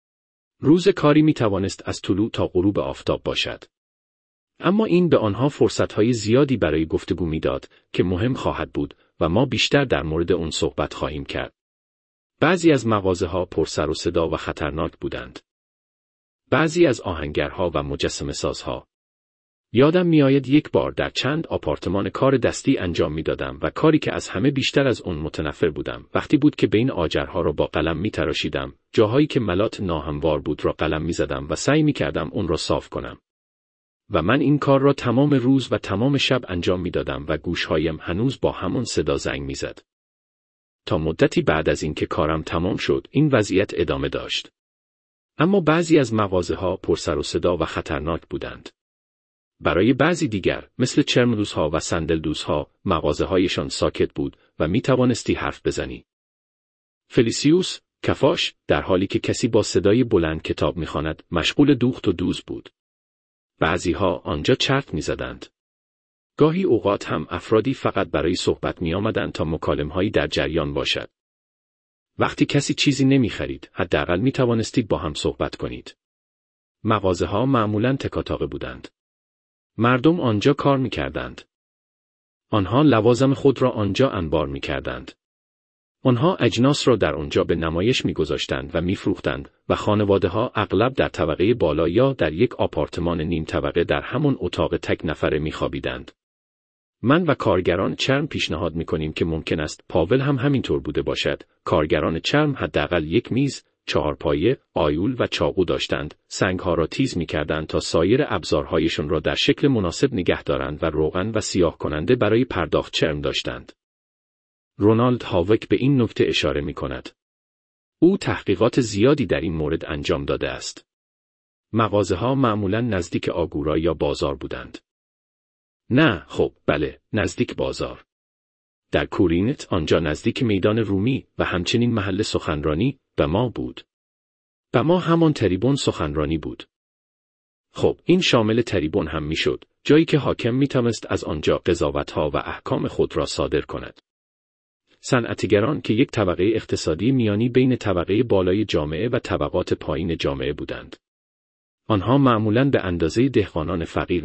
روز کاری می‌توانست از طلوع تا غروب آفتاب باشد. اما این به آنها فرصت‌های زیادی برای گفتگو می‌داد که مهم خواهد بود و ما بیشتر در مورد اون صحبت خواهیم کرد. بعضی از مغازه‌ها پر سر و صدا و خطرناک بودند. بعضی از آهنگرها و مجسمه‌سازها. یادم می‌آید یک بار در چند آپارتمان کار دستی انجام می‌دادم و کاری که از همه بیشتر از اون متنفر بودم وقتی بود که بین آجرها را با قلم می‌تراشیدم، جاهایی که ملات ناهموار بود را قلم می‌زدم و سعی می‌کردم اون را صاف کنم. و من این کار را تمام روز و تمام شب انجام می‌دادم و گوشهایم هنوز با همون صدا زنگ می‌زد. تا مدتی بعد از اینکه کارم تمام شد، این وضعیت ادامه داشت. اما بعضی از مغازه‌ها پر سر و صدا و خطرناک بودند. برای بعضی دیگر، مثل چرمدوزها و صندلدوزها، مغازه‌هایشان ساکت بود و می‌توانستی حرف بزنی. فلیسیوس، کفاش، در حالی که کسی با صدای بلند کتاب می‌خواند، مشغول دوخت و دوز بود. بعضی‌ها آنجا چرت می‌زدند. گاهی اوقات هم افرادی فقط برای صحبت می‌آمدند تا مکالمه‌هایی در جریان باشد. وقتی کسی چیزی نمی‌خرید، حداقل می‌توانستید با هم صحبت کنید. مغازه‌ها معمولاً تکاتاقه بودند. مردم آنجا کار می‌کردند. آنها لوازم خود را آنجا انبار می‌کردند. آنها اجناس را در آنجا به نمایش می‌گذاشتند و می‌فروختند و خانواده‌ها اغلب در طبقه بالا یا در یک آپارتمان نیم طبقه در همان اتاق تک نفره می‌خوابیدند. من و کارگران چرم پیشنهاد می‌کنیم که ممکن است پاول هم همینطور بوده باشد. کارگران چرم حداقل یک میز، 4 پایه، آیول و چاقو داشتند. سنگ‌ها را تیز می‌کردند تا سایر ابزارهایشان را در شکل مناسب نگه دارند و روغن و سیاه کننده برای پرداخت چرم داشتند. رونالد هاوک به این نکته اشاره می‌کند. او تحقیقات زیادی در این مورد انجام داده است. مغازه‌ها معمولاً نزدیک آگورا یا بازار بودند. نه، خب، بله، نزدیک بازار. در کورینت آنجا نزدیک میدان رومی و همچنین محل سخنرانی بما بود. بما همان تریبون سخنرانی بود. خب، این شامل تریبون هم میشد، جایی که حاکم میتوانست از آنجا قضاوت‌ها و احکام خود را صادر کند. صنعتگران که یک طبقه اقتصادی میانی بین طبقه بالای جامعه و طبقات پایین جامعه بودند. آنها معمولاً به اندازه دهقانان فقیر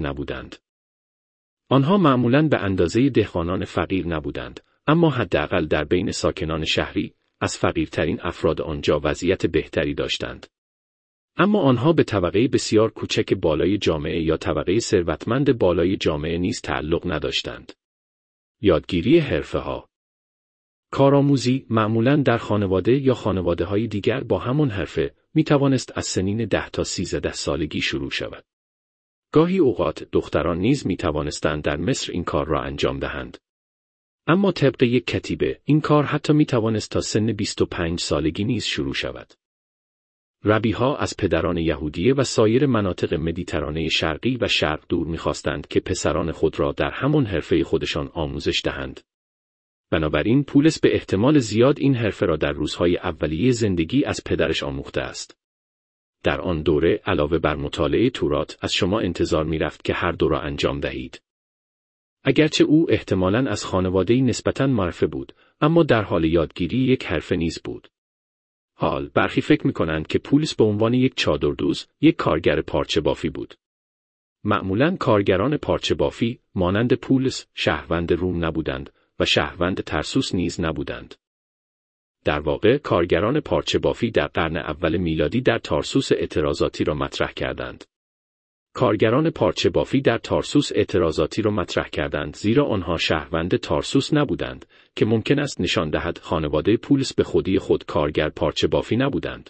نبودند. اما حداقل در بین ساکنان شهری، از فقیرترین افراد آنجا وضعیت بهتری داشتند. اما آنها به طبقه بسیار کوچک بالای جامعه یا طبقه ثروتمند بالای جامعه نیز تعلق نداشتند. یادگیری حرفه‌ها. کارآموزی معمولاً در خانواده یا خانواده‌های دیگر با همان حرفه می توانست از سنین 10 تا 13 سالگی شروع شود. گاهی اوقات دختران نیز می توانستند در مصر این کار را انجام دهند. اما طبق یک کتیبه این کار حتی می توانست تا سن 25 سالگی نیز شروع شود. ربیها از پدران یهودیه و سایر مناطق مدیترانه شرقی و شرق دور می خواستند که پسران خود را در همان حرفه خودشان آموزش دهند. بنابراین پولس به احتمال زیاد این حرفه را در روزهای اولیه زندگی از پدرش آموخته است. در آن دوره علاوه بر مطالعه تورات از شما انتظار می رفت که هر دو را انجام دهید. اگرچه او احتمالاً از خانواده‌ای نسبتاً معرفه بود، اما در حال یادگیری یک حرفه نیز بود. برخی فکر می کنند که پولس به عنوان یک چادردوز، یک کارگر پارچه بافی بود. معمولاً کارگران پارچه بافی مانند پولس شهروند روم نبودند و شهروند ترسوس نیز نبودند. در واقع کارگران پارچه بافی در قرن اول میلادی در تارسوس اعتراضاتی را مطرح کردند. زیرا آنها شهروند تارسوس نبودند که ممکن است نشان دهد خانواده پولس به خودی خود کارگر پارچه بافی نبودند.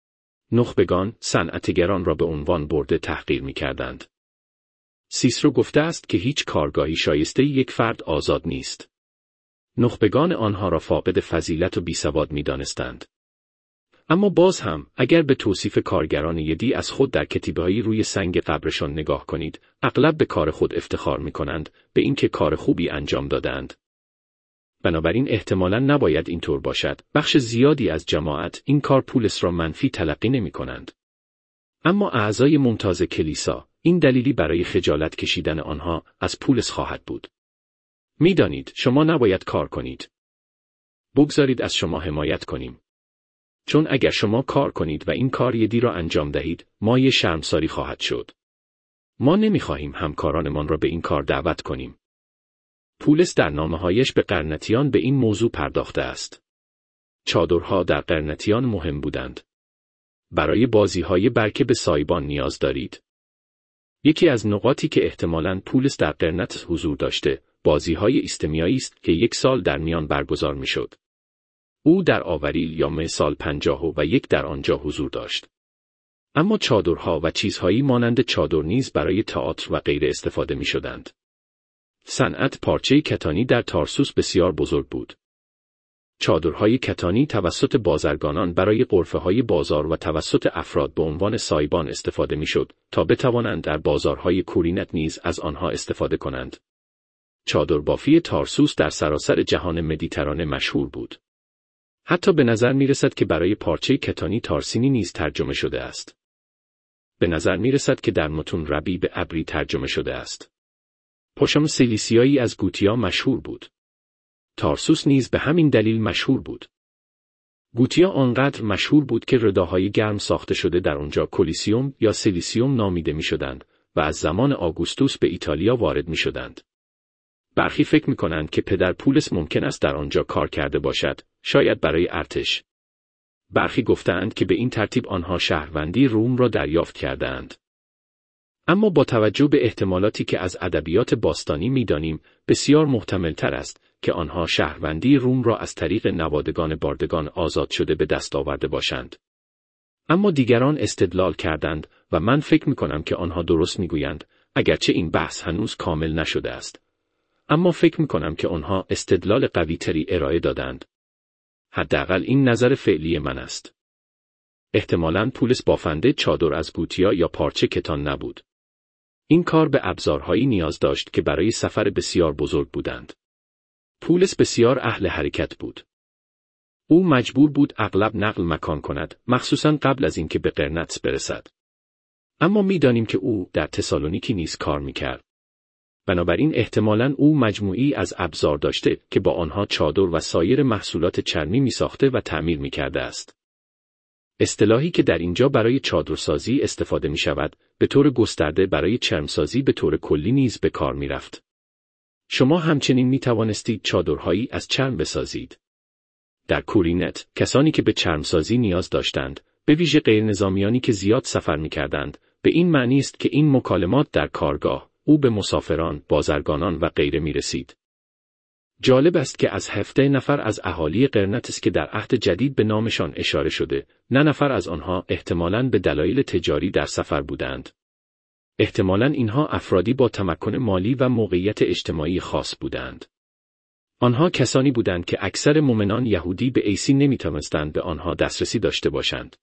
نخبگان صنعتگران را به عنوان برده تحقیر می‌کردند. سیسرو گفته است که هیچ کارگاهی شایسته یک فرد آزاد نیست. نخبگان آنها را فاقد فضیلت و بیسواد می‌دانستند. اما باز هم اگر به توصیف کارگران یدی از خود در کتیبه‌های روی سنگ قبرشان نگاه کنید، اغلب به کار خود افتخار می‌کنند، به اینکه کار خوبی انجام دادند. بنابراین احتمالاً نباید اینطور باشد. بخش زیادی از جماعت این کار پولس را منفی تلقی نمی‌کنند. اما اعضای ممتاز کلیسا این دلیلی برای خجالت کشیدن آنها از پولس خواهد بود. می‌دانید شما نباید کار کنید. بگذارید از شما حمایت کنیم. چون اگر شما کار کنید و این کار یدی را انجام دهید، مایه شرمساری خواهد شد. ما نمی‌خواهیم همکارانمان را به این کار دعوت کنیم. پولس در نامه‌هایش به قرنتیان به این موضوع پرداخته است. چادرها در قرنتیان مهم بودند. برای بازی‌های برکه به سایبان نیاز دارید. یکی از نقاطی که احتمالاً پولس در قرنت حضور داشته، بازی‌های ایستمیایی است که 1 سال در میان برگزار می‌شد. او در آوریل یا مه سال 51 در آنجا حضور داشت. اما چادرها و چیزهایی مانند چادر نیز برای تئاتر و غیره استفاده می‌شدند. صنعت پارچه کتانی در تارسوس بسیار بزرگ بود. چادرهای کتانی توسط بازرگانان برای غرفه‌های بازار و توسط افراد به عنوان سایبان استفاده می‌شد تا بتوانند در بازارهای کورینت نیز از آنها استفاده کنند. چادربافی تارسوس در سراسر جهان مدیترانه مشهور بود. حتی به نظر می‌رسد که برای پارچه کتانی تارسینی نیز ترجمه شده است. به نظر می‌رسد که در متون ربی به عبری ترجمه شده است. پشم سیلیسیایی از گوتیا مشهور بود. تارسوس نیز به همین دلیل مشهور بود. گوتیا آنقدر مشهور بود که رداهای گرم ساخته شده در آنجا کولیسیوم یا سیلیسیوم نامیده می‌شدند و از زمان آگوستوس به ایتالیا وارد می‌شدند. برخی فکر می‌کنند که پدر پولس ممکن است در آنجا کار کرده باشد، شاید برای ارتش. برخی گفتند که به این ترتیب آنها شهروندی روم را دریافت کردند. اما با توجه به احتمالاتی که از ادبیات باستانی می‌دانیم، بسیار محتمل‌تر است که آنها شهروندی روم را از طریق نوادگان باردگان آزاد شده به دست آورده باشند. اما دیگران استدلال کردند و من فکر می‌کنم که آنها درست می‌گویند، اگرچه این بحث هنوز کامل نشده است. اما فکر می‌کنم که آنها استدلال قوی‌تری ارائه دادند. حداقل این نظر فعلی من است. احتمالاً پولس بافنده چادر از بوتیا یا پارچه کتان نبود. این کار به ابزارهایی نیاز داشت که برای سفر بسیار بزرگ بودند. پولس بسیار اهل حرکت بود. او مجبور بود اغلب نقل مکان کند، مخصوصاً قبل از اینکه به قرنطس برسد. اما می‌دانیم که او در تسالونیکی نیز کار می‌کرد. بنابراین احتمالاً او مجموعی از ابزار داشته که با آنها چادر و سایر محصولات چرمی می‌ساخته و تعمیر می‌کرده است. اصطلاحی که در اینجا برای چادرسازی استفاده می‌شود، به طور گسترده برای چرمسازی به طور کلی نیز به کار می‌رفت. شما همچنین می‌توانستید چادرهایی از چرم بسازید. در کورینت، کسانی که به چرمسازی نیاز داشتند، به ویژه غیرنظامیانی که زیاد سفر می‌کردند، به این معنی است که این مکالمات در کارگاه، او به مسافران، بازرگانان و غیره می‌رسید. جالب است که از 17 نفر از اهالی قرنطس که در عهد جدید به نامشان اشاره شده، 9 نفر از آنها احتمالاً به دلایل تجاری در سفر بودند. احتمالاً اینها افرادی با تمکن مالی و موقعیت اجتماعی خاص بودند. آنها کسانی بودند که اکثر مؤمنان یهودی به عیسی نمی‌توانستند به آنها دسترسی داشته باشند.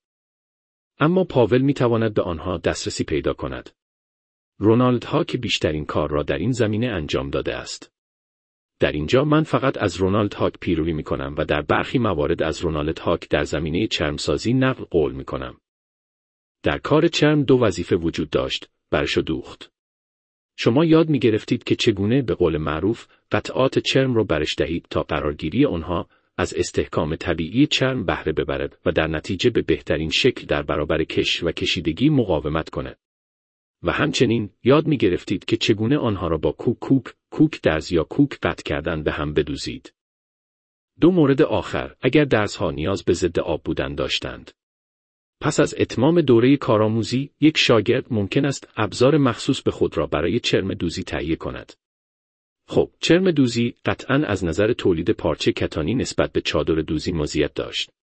اما پاول می‌تواند به آنها دسترسی پیدا کند. رونالد ها که بیشترین کار را در این زمینه انجام داده است. در اینجا من فقط از رونالد هاک پیروی می‌کنم و در برخی موارد از رونالد هاک در زمینه چرمسازی نقل قول می‌کنم. در کار چرم 2 وظیفه وجود داشت، برش و دوخت. شما یاد می‌گرفتید که چگونه به قول معروف قطعات چرم را برش دهید تا قرارگیری آنها از استحکام طبیعی چرم بهره ببرد و در نتیجه به بهترین شکل در برابر کش و کشیدگی مقاومت کند. و همچنین یاد می‌گرفتید که چگونه آنها را با کوک درز یا کوک قطع کردن به هم بدوزید. 2 مورد آخر، اگر درزها نیاز به ضد آب بودن داشتند. پس از اتمام دوره کارآموزی، یک شاگرد ممکن است ابزار مخصوص به خود را برای چرم دوزی تهیه کند. خب، چرم دوزی قطعاً از نظر تولید پارچه کتانی نسبت به چادر دوزی مزیت داشت.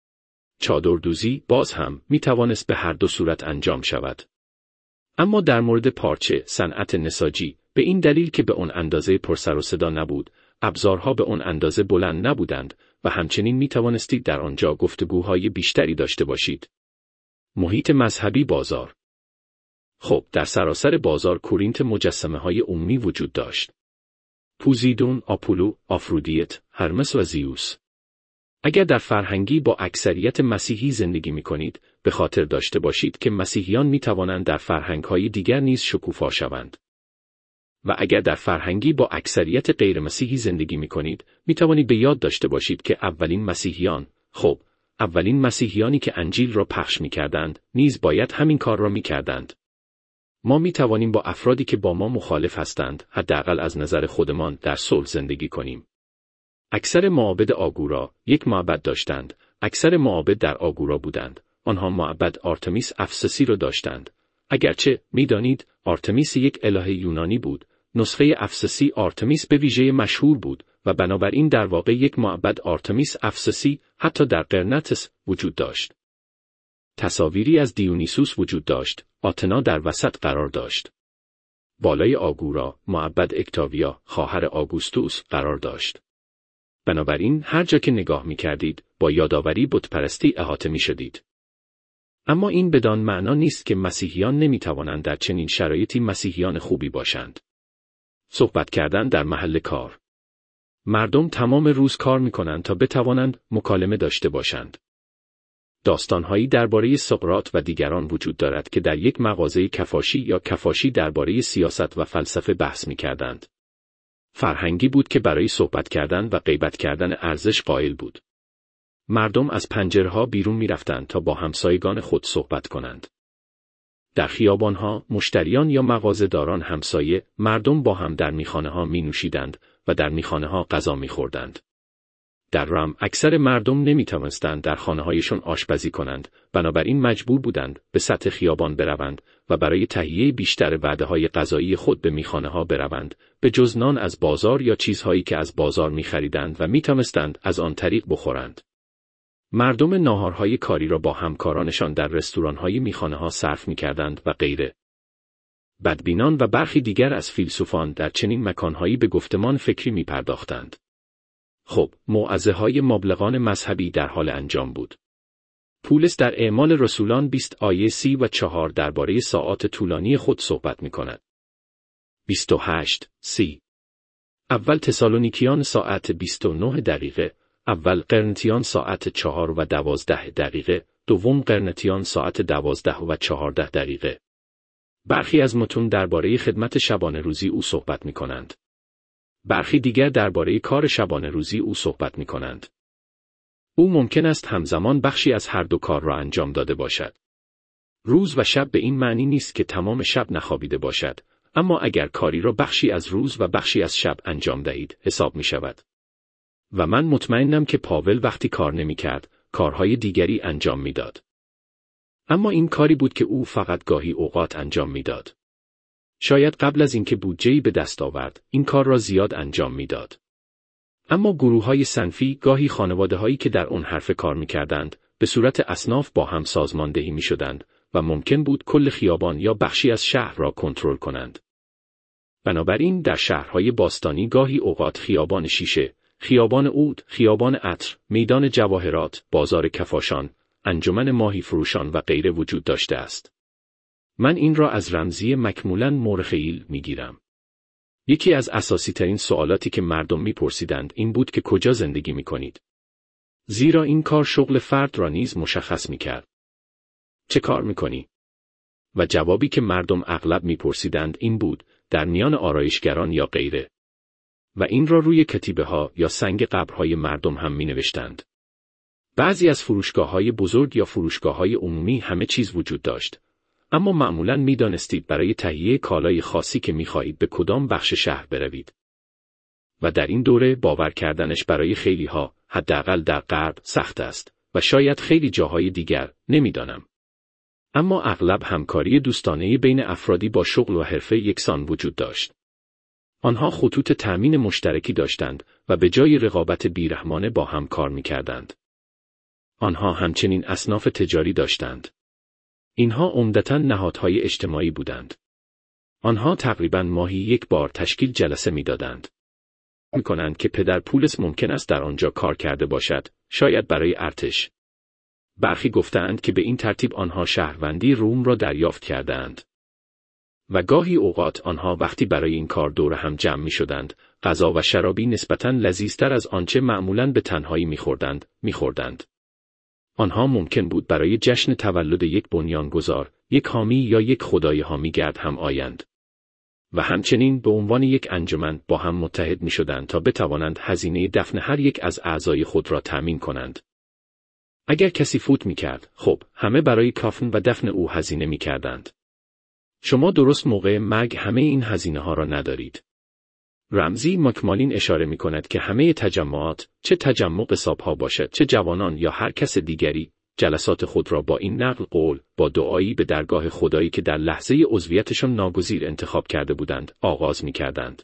چادر دوزی باز هم می توانست به هر دو صورت انجام شود. اما در مورد پارچه، صنعت نساجی، به این دلیل که به اون اندازه پرسر و صدا نبود، ابزارها به اون اندازه بلند نبودند و همچنین می توانستید در آنجا گفتگوهای بیشتری داشته باشید. محیط مذهبی بازار. خب، در سراسر بازار کورینت مجسمه‌های عمومی وجود داشت. پوزیدون، آپولو، آفرودیت، هرمس و زیوس. اگر در فرهنگی با اکثریت مسیحی زندگی می کنید، به خاطر داشته باشید که مسیحیان می توانند در فرهنگ‌های دیگر نیز شکوفا شوند. و اگر در فرهنگی با اکثریت غیر مسیحی زندگی می کنید، می توانید به یاد داشته باشید که اولین مسیحیانی که انجیل را پخش می کردند، نیز باید همین کار را می کردند. ما می توانیم با افرادی که با ما مخالف هستند، حداقل از نظر خودمان در صلح زندگی کنیم. اکثر معابد آگورا یک معبد داشتند. اکثر معابد در آگورا بودند. آنها معبد آرتمیس افسسی را داشتند. اگرچه می‌دانید آرتمیس یک الهه یونانی بود، نسخه افسسی آرتمیس به ویژه مشهور بود و بنابراین در واقع یک معبد آرتمیس افسسی حتی در قرنطس وجود داشت. تصاویری از دیونیسوس وجود داشت. آتنا در وسط قرار داشت. بالای آگورا معبد اکتاویا خواهر آگوستوس قرار داشت. بنابراین هر جا که نگاه می کردید با یادآوری بتپرستی احاطه می شدید. اما این بدان معنا نیست که مسیحیان نمی توانند در چنین شرایطی مسیحیان خوبی باشند. صحبت کردن در محل کار. مردم تمام روز کار می کنند تا بتوانند مکالمه داشته باشند. داستانهایی درباره سقراط و دیگران وجود دارد که در یک مغازه کفاشی یا کفاشی درباره سیاست و فلسفه بحث می کردند. فرهنگی بود که برای صحبت کردن و غیبت کردن ارزش قائل بود. مردم از پنجره‌ها بیرون می‌رفتند تا با همسایگان خود صحبت کنند. در خیابان‌ها، مشتریان یا مغازه‌داران همسایه، مردم با هم در میخانه‌ها می‌نوشیدند و در میخانه‌ها غذا می‌خوردند. در رم اکثر مردم نمی‌توانستند در خانه‌هایشان آشپزی کنند، بنابراین مجبور بودند به سطح خیابان بروند و برای تهیه بیشتر وعده‌های غذایی خود به میخانه‌ها بروند، به جز نان از بازار یا چیزهایی که از بازار می‌خریدند و می‌توانستند از آن طریق بخورند. مردم ناهارهای کاری را با همکارانشان در رستوران‌های میخانه‌ها صرف می‌کردند و غیره. بدبینان و برخی دیگر از فیلسوفان در چنین مکان‌هایی به گفتمان فکری می‌پرداختند. خب، موعظه‌های مبلغان مذهبی در حال انجام بود. پولس در اعمال رسولان 20 آیه 30 و 4 درباره ساعات طولانی خود صحبت می‌کند. 28:30 اول تسالونیکیان ساعت 29 دقیقه، اول قرنتیان ساعت 4 و 12 دقیقه، دوم قرنتیان ساعت 12 و 14 دقیقه. برخی از متون درباره خدمت شبانه روزی او صحبت می‌کنند. برخی دیگر درباره کار شبانه روزی او صحبت می‌کنند. او ممکن است همزمان بخشی از هر دو کار را انجام داده باشد. روز و شب به این معنی نیست که تمام شب نخوابیده باشد، اما اگر کاری را بخشی از روز و بخشی از شب انجام دهید، حساب می شود. و من مطمئنم که پاول وقتی کار نمی کرد، کارهای دیگری انجام می داد. اما این کاری بود که او فقط گاهی اوقات انجام می داد. شاید قبل از اینکه بودجه‌ای به دست آورد، این کار را زیاد انجام می داد. اما گروه‌های صنفی، گاهی خانواده‌هایی که در اون حرفه کار می‌کردند، به صورت اصناف با هم سازماندهی می‌شدند و ممکن بود کل خیابان یا بخشی از شهر را کنترل کنند. بنابراین در شهرهای باستانی گاهی اوقات خیابان شیشه، خیابان عود، خیابان عطر، میدان جواهرات، بازار کفاشان، انجمن ماهی فروشان و غیره وجود داشته است. من این را از رمزی مکمولاً مورخیل می‌گیرم. یکی از اساسی ترین سوالاتی که مردم می‌پرسیدند این بود که کجا زندگی می‌کنید؟ زیرا این کار شغل فرد را نیز مشخص می‌کرد. چه کار می‌کنی؟ و جوابی که مردم اغلب می‌پرسیدند این بود، در میان آرایشگران یا غیره. و این را روی کتیبه‌ها یا سنگ قبرهای مردم هم می‌نوشتند. بعضی از فروشگاه‌های بزرگ یا فروشگاه‌های عمومی همه چیز وجود داشت. اما معمولاً می‌دانستید برای تهیه کالای خاصی که می‌خواهید به کدام بخش شهر بروید. و در این دوره باور کردنش برای خیلی‌ها، حداقل در غرب، سخت است و شاید خیلی جاهای دیگر، نمی‌دانم. اما اغلب همکاری دوستانه بین افرادی با شغل و حرفه یکسان وجود داشت. آنها خطوط تأمین مشترکی داشتند و به جای رقابت بیرحمانه با هم کار می‌کردند. آنها همچنین اصناف تجاری داشتند. اینها عمدتاً نهادهای اجتماعی بودند. آنها تقریباً ماهی یک بار تشکیل جلسه می‌دادند. می‌کنند که پدر پولس ممکن است در آنجا کار کرده باشد، شاید برای ارتش. برخی گفتند که به این ترتیب آنها شهروندی روم را دریافت کردند. و گاهی اوقات آنها وقتی برای این کار دور هم جمع می‌شدند، غذا و شرابی نسبتاً لذیذتر از آنچه معمولاً به تنهایی می‌خوردند. آنها ممکن بود برای جشن تولد یک بنیانگذار، یک حامی یا یک خدای حامیگرد هم آیند. و همچنین به عنوان یک انجمن با هم متحد می‌شدند تا بتوانند هزینه دفن هر یک از اعضای خود را تأمین کنند. اگر کسی فوت می‌کرد، خب، همه برای کافن و دفن او هزینه می‌کردند. شما درست موقع مرگ همه این هزینه‌ها را ندارید. رمزی مکمالین اشاره می‌کند که همه تجمعات، چه تجمع قصاب‌ها باشد، چه جوانان یا هر کس دیگری، جلسات خود را با این نقل قول، با دعایی به درگاه خدایی که در لحظه عضویتشان ناگزیر انتخاب کرده بودند، آغاز می‌کردند.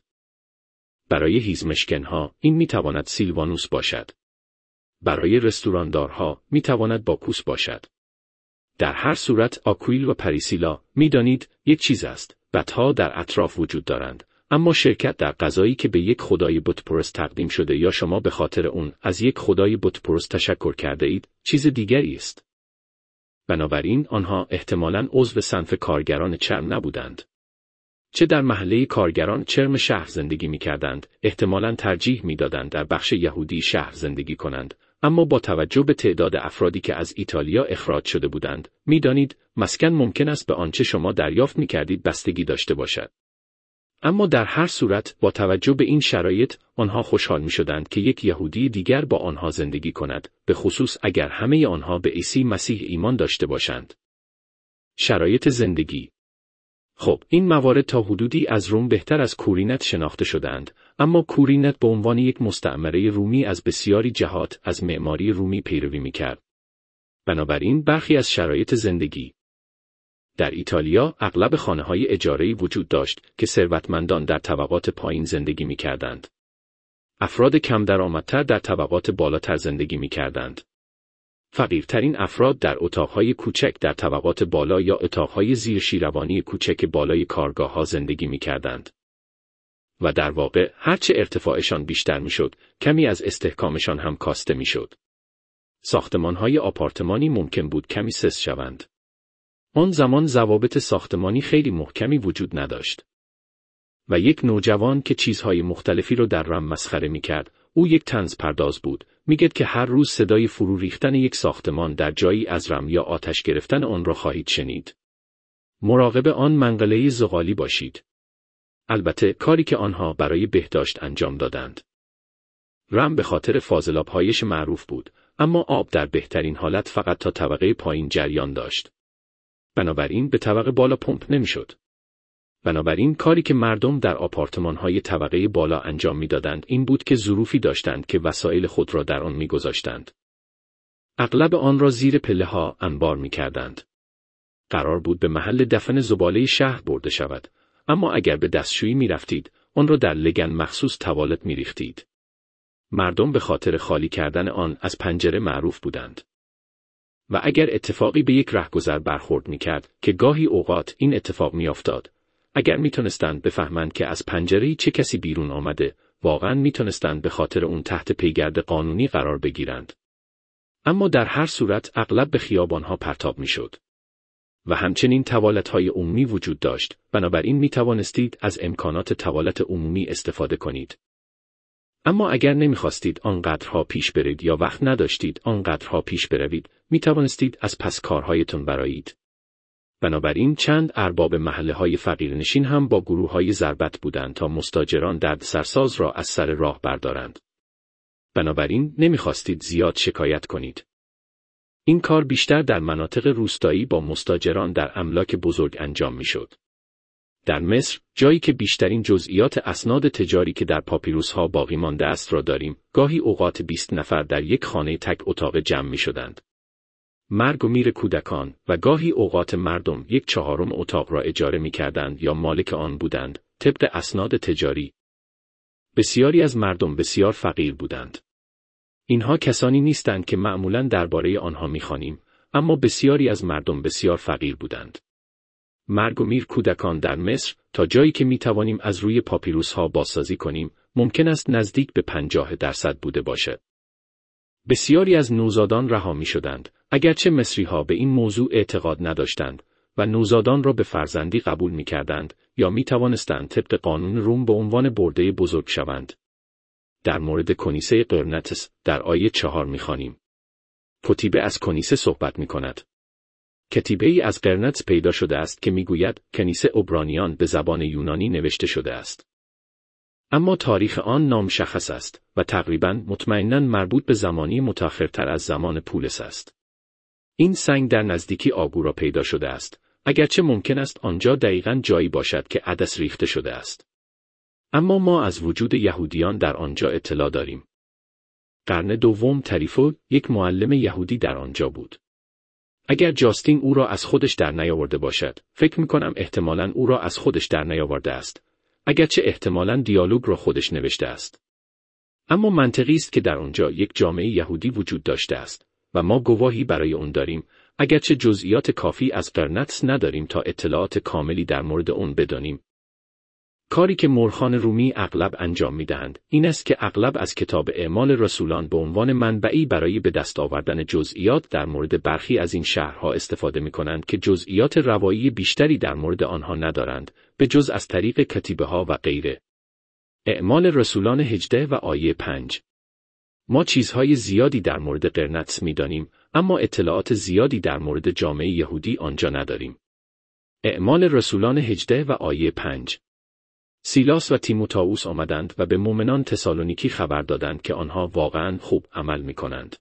برای هیزمشکن‌ها، این می‌تواند سیلوانوس باشد. برای رستوراندارها، می‌تواند باکوس باشد. در هر صورت آکویل و پریسیلا، می‌دانید، یک چیز است، بت‌ها در اطراف وجود دارند. اما شرکت در غذایی که به یک خدای بت‌پرست تقدیم شده یا شما به خاطر اون از یک خدای بت‌پرست تشکر کرده اید، چیز دیگری است. بنابراین آنها احتمالاً عضو صنف کارگران چرم نبودند. چه در محله کارگران چرم شهر زندگی می‌کردند، احتمالاً ترجیح می‌دادند در بخش یهودی شهر زندگی کنند، اما با توجه به تعداد افرادی که از ایتالیا اخراج شده بودند، می‌دانید، مسکن ممکن است به آنچه شما دریافت می‌کردید بستگی داشته باشد. اما در هر صورت با توجه به این شرایط آنها خوشحال می‌شدند که یک یهودی دیگر با آنها زندگی کند، به خصوص اگر همه آنها به عیسی مسیح ایمان داشته باشند. شرایط زندگی. خب، این موارد تا حدودی از روم بهتر از کورینت شناخته شدند، اما کورینت به عنوان یک مستعمره رومی از بسیاری جهات از معماری رومی پیروی می‌کرد. بنابراین برخی از شرایط زندگی در ایتالیا اغلب خانه‌های اجاره‌ای وجود داشت که ثروتمندان در طبقات پایین زندگی می‌کردند. افراد کم درآمدتر در طبقات بالاتر زندگی می‌کردند. فقیرترین افراد در اتاق‌های کوچک در طبقات بالا یا اتاق‌های زیر شیروانی کوچک بالای کارگاه‌ها زندگی می‌کردند. و در واقع هرچه ارتفاعشان بیشتر می‌شد، کمی از استحکامشان هم کاسته می‌شد. ساختمان‌های آپارتمانی ممکن بود کمی سست شوند. آن زمان ضوابط ساختمانی خیلی محکمی وجود نداشت. و یک نوجوان که چیزهای مختلفی رو در رم مسخره می‌کرد، او یک طنز پرداز بود، میگد که هر روز صدای فرو ریختن یک ساختمان در جایی از رم یا آتش گرفتن آن را خواهید شنید. مراقب آن منقله زغالی باشید. البته کاری که آنها برای بهداشت انجام دادند. رم به خاطر فاضلاب‌هایش معروف بود، اما آب در بهترین حالت فقط تا طبقه پایین جریان داشت. بنابراین به طبقه بالا پمپ نمی‌شد. بنابراین کاری که مردم در آپارتمان‌های طبقه بالا انجام می‌دادند این بود که ظروفی داشتند که وسایل خود را در آن می‌گذاشتند. اغلب آن را زیر پله‌ها انبار می‌کردند. قرار بود به محل دفن زباله شهر برده شود، اما اگر به دستشویی می‌رفتید، آن را در لگن مخصوص توالت می‌ریختید. مردم به خاطر خالی کردن آن از پنجره معروف بودند. و اگر اتفاقی به یک رهگذر برخورد می‌کرد که گاهی اوقات این اتفاق می‌افتاد، اگر میتونستند بفهمند که از پنجره چه کسی بیرون آمده، واقعاً میتونستند به خاطر اون تحت پیگرد قانونی قرار بگیرند. اما در هر صورت اغلب به خیابانها پرتاب میشد. و همچنین توالت‌های عمومی وجود داشت، بنابراین میتوانستید از امکانات توالت عمومی استفاده کنید. اما اگر نمیخواستید آنقدرها پیش برید یا وقت نداشتید آنقدرها پیش بروید، میتوانستید از پس کارهایتون برایید. بنابراین چند ارباب محله‌های فقیرنشین هم با گروه‌های ضربت بودند تا مستاجران دردسرساز را از سر راه بردارند. بنابراین نمی‌خواستید زیاد شکایت کنید. این کار بیشتر در مناطق روستایی با مستاجران در املاک بزرگ انجام می‌شد. در مصر، جایی که بیشترین جزئیات اسناد تجاری که در پاپیروس‌ها باقی مانده است را داریم، گاهی اوقات 20 نفر در یک خانه تک اتاق جمع می‌شدند. مرگ و میر کودکان و گاهی اوقات مردم 1/4 اتاق را اجاره می‌کردند یا مالک آن بودند، طبق اسناد تجاری. بسیاری از مردم بسیار فقیر بودند. اینها کسانی نیستند که معمولاً درباره آنها می‌خوانیم، اما بسیاری از مردم بسیار فقیر بودند. مرگ و میر کودکان در مصر، تا جایی که می‌توانیم از روی پاپیروس‌ها بازسازی کنیم، ممکن است نزدیک به 50% بوده باشد. بسیاری از نوزادان رها می‌شدند، اگرچه مصری‌ها به این موضوع اعتقاد نداشتند و نوزادان را به فرزندی قبول می‌کردند یا می‌توانستند طبق قانون روم به عنوان برده بزرگ شوند. در مورد کنیسه قرنتس در آیه 4 می‌خوانیم. کتیبه از کنیسه صحبت می‌کند. کتیبه‌ای از قرنتس پیدا شده است که می‌گوید کنیسه عبرانیان به زبان یونانی نوشته شده است. اما تاریخ آن نامشخص است و تقریباً مطمئناً مربوط به زمانی متأخرتر از زمان پولس است. این سنگ در نزدیکی آگورا پیدا شده است، اگرچه ممکن است آنجا دقیقاً جایی باشد که عدس ریخته شده است. اما ما از وجود یهودیان در آنجا اطلاع داریم. قرن دوم تریفو، یک معلم یهودی در آنجا بود. اگر جاستین او را از خودش در نیاورده باشد، فکر می‌کنم احتمالاً او را از خودش در نیاورده است. اگرچه احتمالاً دیالوگ را خودش نوشته است. اما منطقی است که در آنجا یک جامعه یهودی وجود داشته است و ما گواهی برای اون داریم، اگرچه جزئیات کافی از قرنتس نداریم تا اطلاعات کاملی در مورد اون بدانیم. کاری که مورخان رومی اغلب انجام می‌دهند این است که اغلب از کتاب اعمال رسولان به عنوان منبعی برای به دست آوردن جزئیات در مورد برخی از این شهرها استفاده می‌کنند که جزئیات روایی بیشتری در مورد آنها ندارند، به جز از طریق کتیبه‌ها و غیره. اعمال رسولان 18 و آیه 5. ما چیزهای زیادی در مورد قرنتس می‌دانیم، اما اطلاعات زیادی در مورد جامعه یهودی آنجا نداریم. اعمال رسولان 18 و آیه 5. سیلاس و تیموتائوس آمدند و به مؤمنان تسالونیکی خبر دادند که آنها واقعاً خوب عمل می‌کنند.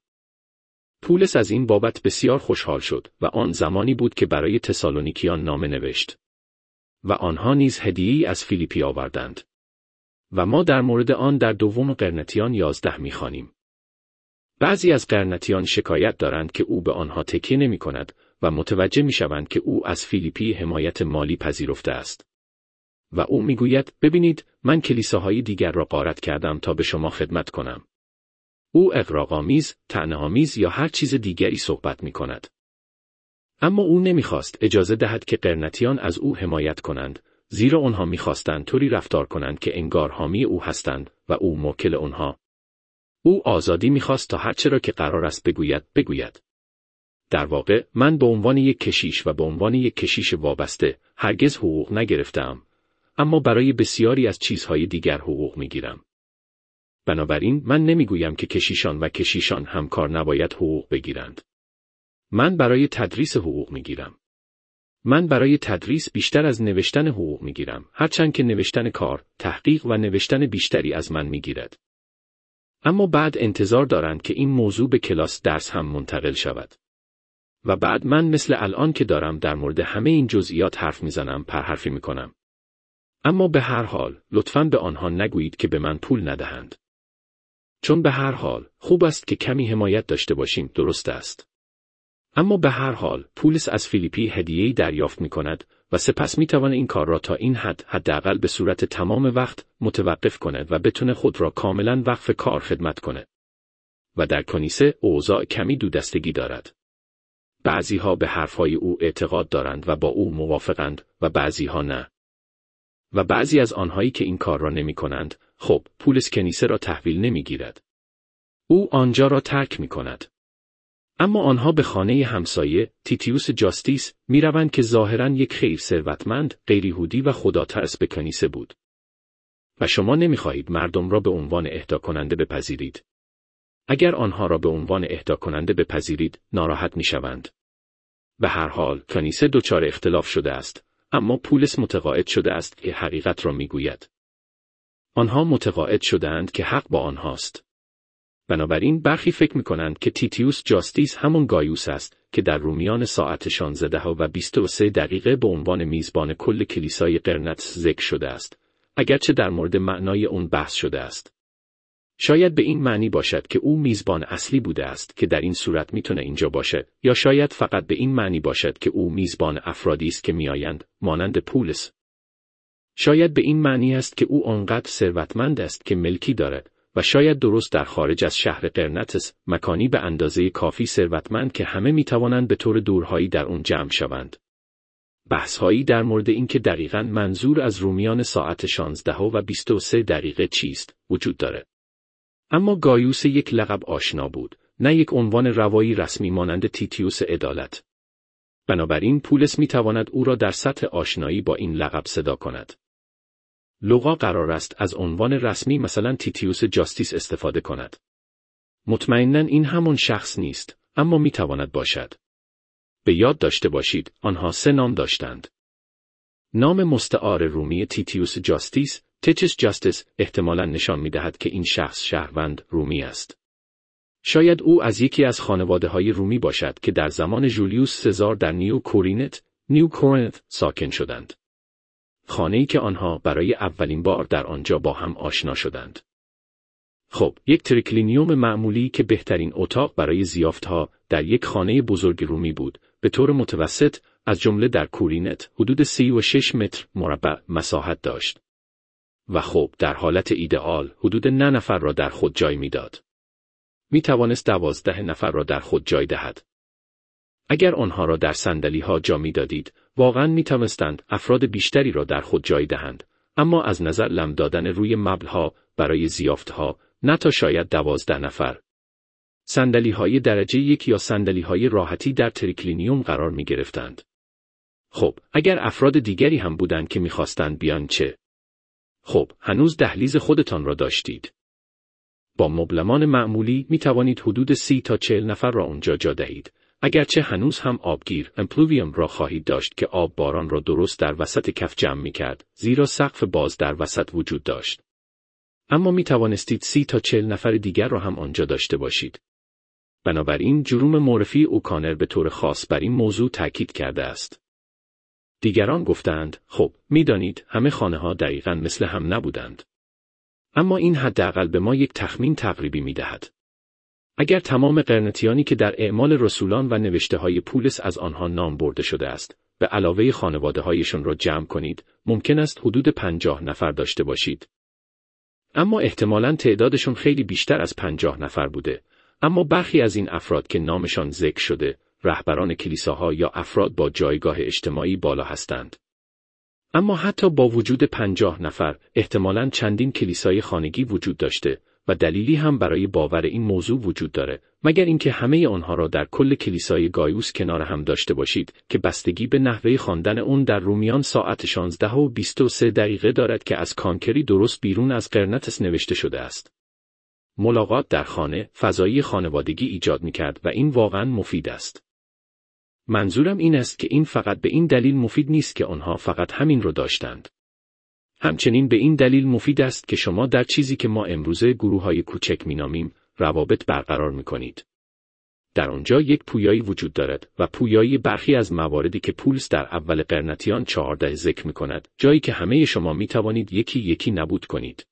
پولس از این بابت بسیار خوشحال شد و آن زمانی بود که برای تسالونیکیان نامه نوشت. و آنها نیز هدیه‌ای از فیلیپی آوردند. و ما در مورد آن در دوم قرنتیان 11 می‌خوانیم. بعضی از قرنتیان شکایت دارند که او به آنها تکیه نمی‌کند و متوجه می‌شوند که او از فیلیپی حمایت مالی پذیرفته است. و او میگوید ببینید من کلیساهای دیگر را غارت کردم تا به شما خدمت کنم. او اغراق‌آمیز، طعنه‌آمیز یا هر چیز دیگری صحبت می‌کند. اما او نمی‌خواست اجازه دهد که قرنتیان از او حمایت کنند، زیرا آنها می‌خواستند طوری رفتار کنند که انگار حامی او هستند و او موکل آنها. او آزادی می‌خواست تا هر چه را که قرار است بگوید بگوید. در واقع من به عنوان یک کشیش و به عنوان یک کشیش وابسته هرگز حقوق نگرفتم، اما برای بسیاری از چیزهای دیگر حقوق می‌گیرم. بنابراین من نمی‌گویم که کشیشان همکار نباید حقوق بگیرند. من برای تدریس حقوق می‌گیرم. من برای تدریس بیشتر از نوشتن حقوق می‌گیرم، هرچند که نوشتن کار، تحقیق و نوشتن بیشتری از من می‌گیرد. اما بعد انتظار دارند که این موضوع به کلاس درس هم منتقل شود. و بعد من مثل الان که دارم در مورد همه این جزئیات حرف میزنم پرحرفی میکنم. اما به هر حال لطفاً به آنها نگویید که به من پول ندهند. چون به هر حال خوب است که کمی حمایت داشته باشیم، درست است. اما به هر حال پولس از فیلیپی هدیه‌ای دریافت میکند و سپس میتواند این کار را تا این حداقل به صورت تمام وقت متوقف کند و بتونه خود را کاملا وقف کار خدمت کنه. و در کنیسه اوضاع کمی دودستگی دارد. بعضیها به حرفهای او اعتقاد دارند و با او موافقند و بعضیها نه. و بعضی از آنهایی که این کار را نمی کنند، خب پولس کنیسه را تحویل نمی گیرد. او آنجا را ترک می کند. اما آنها به خانه همسایه تیتیوس جاستیس می روند که ظاهراً یک خیر ثروتمند، غیریهودی و خداترس به کنیسه بود. و شما نمی خواهید مردم را به عنوان اهدا کننده بپذیرید. اگر آنها را به عنوان اهدا کننده بپذیرید، ناراحت می شوند. به هر حال کنیسه دچار اختلاف شده است، اما پولس متقاعد شده است که حقیقت را می گوید. آنها متقاعد شده‌اند که حق با آنهاست. بنابراین برخی فکر می کنند که تیتیوس جاستیس همون گایوس است که در رومیان ساعت 16:23 به عنوان میزبان کل کلیسای قرنطس ذکر شده است، اگرچه در مورد معنای اون بحث شده است. شاید به این معنی باشد که او میزبان اصلی بوده است که در این صورت میتونه اینجا باشه، یا شاید فقط به این معنی باشد که او میزبان افرادی است که میآیند، مانند پولس. شاید به این معنی است که او آنقدر ثروتمند است که ملکی دارد و شاید درست در خارج از شهر قرنطس مکانی به اندازه کافی ثروتمند که همه میتوانند به طور دورهایی در اون جمع شوند. بحث‌هایی در مورد اینکه دقیقاً منظور از رومیان ساعت 16:23 چیست وجود دارد. اما گایوس یک لقب آشنا بود، نه یک عنوان روایی رسمی مانند تیتیوس عدالت. بنابراین پولس میتواند او را در سطح آشنایی با این لقب صدا کند. لوقا قرار است از عنوان رسمی مثلا تیتیوس جاستیس استفاده کند. مطمئناً این همون شخص نیست، اما میتواند باشد. به یاد داشته باشید، آنها 3 نام داشتند. نام مستعار رومی تیتیوس جاستیس، تیچس جاستس، احتمالاً نشان می‌دهد که این شخص شهروند رومی است. شاید او از یکی از خانواده‌های رومی باشد که در زمان جولیوس سزار در نیو کورینت ساکن شدند. خانه‌ای که آنها برای اولین بار در آنجا با هم آشنا شدند. خب، یک تریکلینیوم معمولی که بهترین اتاق برای ضیافت‌ها در یک خانه بزرگ رومی بود، به طور متوسط از جمله در کورینت حدود 36 متر مربع مساحت داشت. و خب در حالت ایدئال حدود 9 نفر را در خود جای میداد. می توانست 12 نفر را در خود جای دهد. اگر آنها را در صندلی‌ها جا میدادید، واقعاً می توانستند افراد بیشتری را در خود جای دهند، اما از نظر لم دادن روی مبل‌ها برای ضیافت‌ها، نه تا شاید 12 نفر. صندلی‌های درجه 1 یا صندلی‌های راحتی در تریکلینیوم قرار می گرفتند. خب، اگر افراد دیگری هم بودند که می‌خواستند بیان چه؟ خب، هنوز دهلیز خودتان را داشتید. با مبلمان معمولی می توانید حدود 30 تا 40 نفر را اونجا جا دهید، اگرچه هنوز هم آبگیر امپلوویوم را خواهید داشت که آب باران را درست در وسط کف جمع می کرد، زیرا سقف باز در وسط وجود داشت. اما می توانستید 30 تا 40 نفر دیگر را هم آنجا داشته باشید. بنابراین جروم مورفی اوکانر به طور خاص بر این موضوع تاکید کرده است. دیگران گفتند، خب، می‌دانید همه خانه‌ها دقیقاً مثل هم نبودند. اما این حداقل به ما یک تخمین تقریبی می‌دهد. اگر تمام قرنطیانی که در اعمال رسولان و نوشته‌های پولس از آنها نام برده شده است، به علاوه خانواده‌هایشان را جمع کنید، ممکن است حدود 50 نفر داشته باشید. اما احتمالاً تعدادشون خیلی بیشتر از 50 نفر بوده، اما برخی از این افراد که نامشان ذکر شده، رهبران کلیساها یا افراد با جایگاه اجتماعی بالا هستند. اما حتی با وجود 50 نفر، احتمالاً چندین کلیسای خانگی وجود داشته و دلیلی هم برای باور این موضوع وجود داره، مگر اینکه همه آنها را در کل کلیسای گایوس کنار هم داشته باشید که بستگی به نحوه خواندن اون در رومیان ساعت 16:23 دارد که از کانکری درست بیرون از قرنتس نوشته شده است. ملاقات در خانه فضایی خانوادگی ایجاد می‌کرد و این واقعاً مفید است. منظورم این است که این فقط به این دلیل مفید نیست که آنها فقط همین رو داشتند. همچنین به این دلیل مفید است که شما در چیزی که ما امروزه گروه‌های کوچک می‌نامیم، روابط برقرار می‌کنید. در آنجا یک پویایی وجود دارد و پویایی برخی از مواردی که پولس در اول قرنتیان 14 ذکر می‌کند، جایی که همه شما می‌توانید یکی یکی نابود کنید.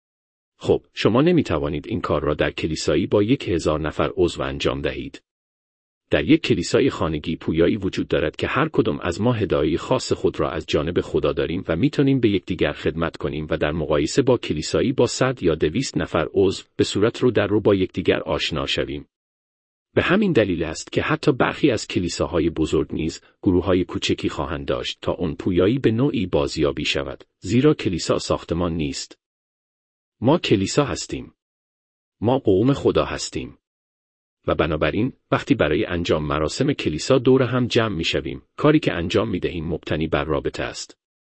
خب، شما نمی‌توانید این کار را در کلیسایی با 1000 نفر عضو انجام دهید. در یک کلیسای خانگی پویایی وجود دارد که هر کدام از ما هدایای خاص خود را از جانب خدا داریم و میتونیم به یکدیگر خدمت کنیم و در مقایسه با کلیسایی با 100 یا 200 نفر عضو به صورت رو در رو با یکدیگر آشنا شویم. به همین دلیل است که حتی برخی از کلیساهای بزرگ نیز گروه‌های کوچکی خواهند داشت تا اون پویایی به نوعی بازیابی شود، زیرا کلیسا ساختمان نیست. ما کلیسا هستیم. ما قوم خدا هستیم. و بنابراین وقتی برای انجام مراسم کلیسا دور هم جمع می‌شویم، کاری که انجام می‌دهیم مبتنی بر رابطه است.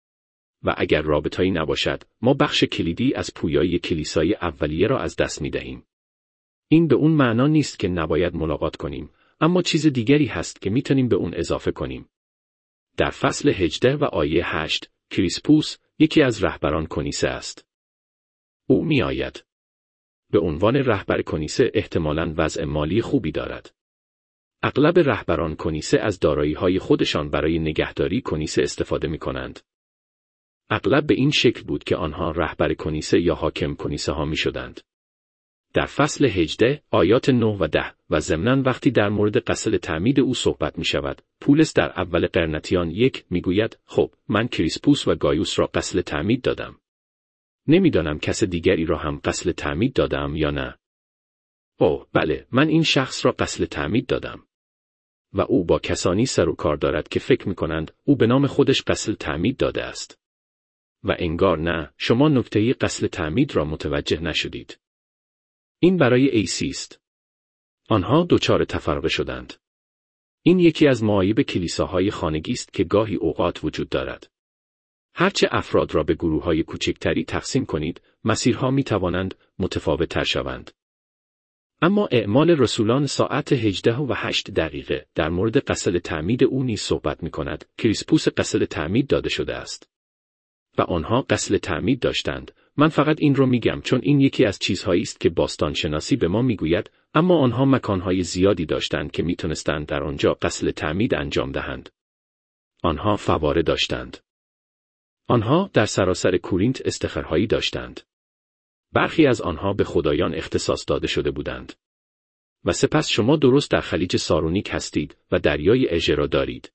و اگر رابطه‌ای نباشد، ما بخش کلیدی از پویایی کلیسای اولیه را از دست می‌دهیم. این به اون معنا نیست که نباید ملاقات کنیم، اما چیز دیگری هست که می‌تونیم به اون اضافه کنیم. در فصل 18 و آیه 8، کریسپوس یکی از رهبران کنیسه است. او می‌آید. به عنوان رهبر کنیسه احتمالاً وضع مالی خوبی دارد. اغلب رهبران کنیسه از دارایی‌های خودشان برای نگهداری کنیسه استفاده می‌کنند. اغلب به این شکل بود که آنها رهبر کنیسه یا حاکم کنیسه ها می‌شدند. در فصل 18 آیات 9 و 10 و ضمناً وقتی در مورد غسل تعمید او صحبت می‌شود، پولس در اول قرنتیان 1 می‌گوید: خب من کریسپوس و گایوس را غسل تعمید دادم. نمیدانم کس دیگری را هم غسل تعمید دادم یا نه. اوه بله، من این شخص را غسل تعمید دادم. و او با کسانی سر و کار دارد که فکر می‌کنند او به نام خودش غسل تعمید داده است. و انگار نه، شما نکته غسل تعمید را متوجه نشدید. این برای ایسی است. آنها دچار تفرقه شدند. این یکی از معایب کلیساهای خانگی است که گاهی اوقات وجود دارد. هرچه افراد را به گروه‌های کوچکتری تقسیم کنید، مسیرها می‌توانند متفاوت‌تر شوند. اما اعمال رسولان ساعت 18 و 8 دقیقه در مورد غسل تعمید او نیز صحبت می‌کند. کریسپوس غسل تعمید داده شده است. و آنها غسل تعمید داشتند. من فقط این رو میگم چون این یکی از چیزهایی است که باستانشناسی به ما میگوید، اما آنها مکانهای زیادی داشتند که میتونستند در آنجا غسل تعمید انجام دهند. آنها فواره داشتند. آنها در سراسر کورینت استخرهایی داشتند. برخی از آنها به خدایان اختصاص داده شده بودند. و سپس شما درست در خلیج سارونیک هستید و دریای اژه را دارید.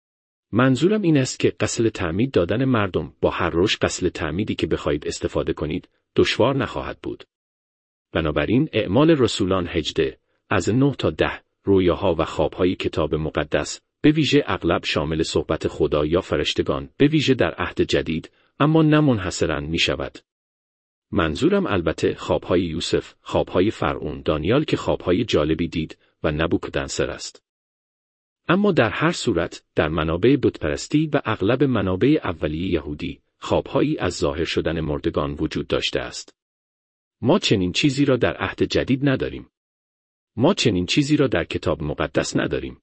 منظورم این است که غسل تعمید دادن مردم با هر روش غسل تعمیدی که بخواهید استفاده کنید، دشوار نخواهد بود. بنابراین اعمال رسولان 18 از 9 تا 10 رویاها و خوابهای کتاب مقدس، به ویژه اغلب شامل صحبت خدا یا فرشتگان، به ویژه در عهد جدید، اما نه منحصراً می شود. منظورم البته خوابهای یوسف، خوابهای فرعون، دانیال که خوابهای جالبی دید و نبوکدنصر است. اما در هر صورت، در منابع بتپرستی و اغلب منابع اولیه یهودی، خوابهایی از ظاهر شدن مردگان وجود داشته است. ما چنین چیزی را در عهد جدید نداریم. ما چنین چیزی را در کتاب مقدس نداریم.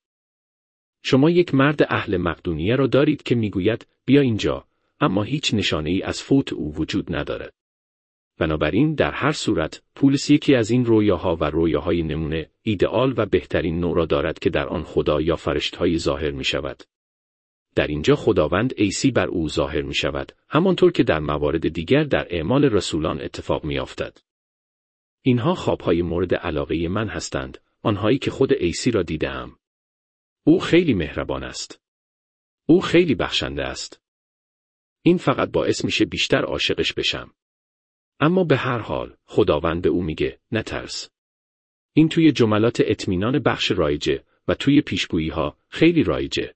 شما یک مرد اهل مقدونیه را دارید که میگوید بیا اینجا، اما هیچ نشانه‌ای از فوت او وجود ندارد. بنابراین در هر صورت، پولس یکی از این رویاها و رویاهای نمونه، ایدئال و بهترین نوع را دارد که در آن خدا یا فرشته‌های ظاهر می شود. در اینجا خداوند عیسی بر او ظاهر می شود، همانطور که در موارد دیگر در اعمال رسولان اتفاق می افتد. اینها خوابهای مورد علاقه من هستند، آنهایی که خود عیسی را دیدم. او خیلی مهربان است. او خیلی بخشنده است. این فقط باعث میشه بیشتر عاشقش بشم. اما به هر حال، خداوند به او میگه نترس. این توی جملات اطمینان بخش رایجه و توی پیشگویی‌ها خیلی رایجه.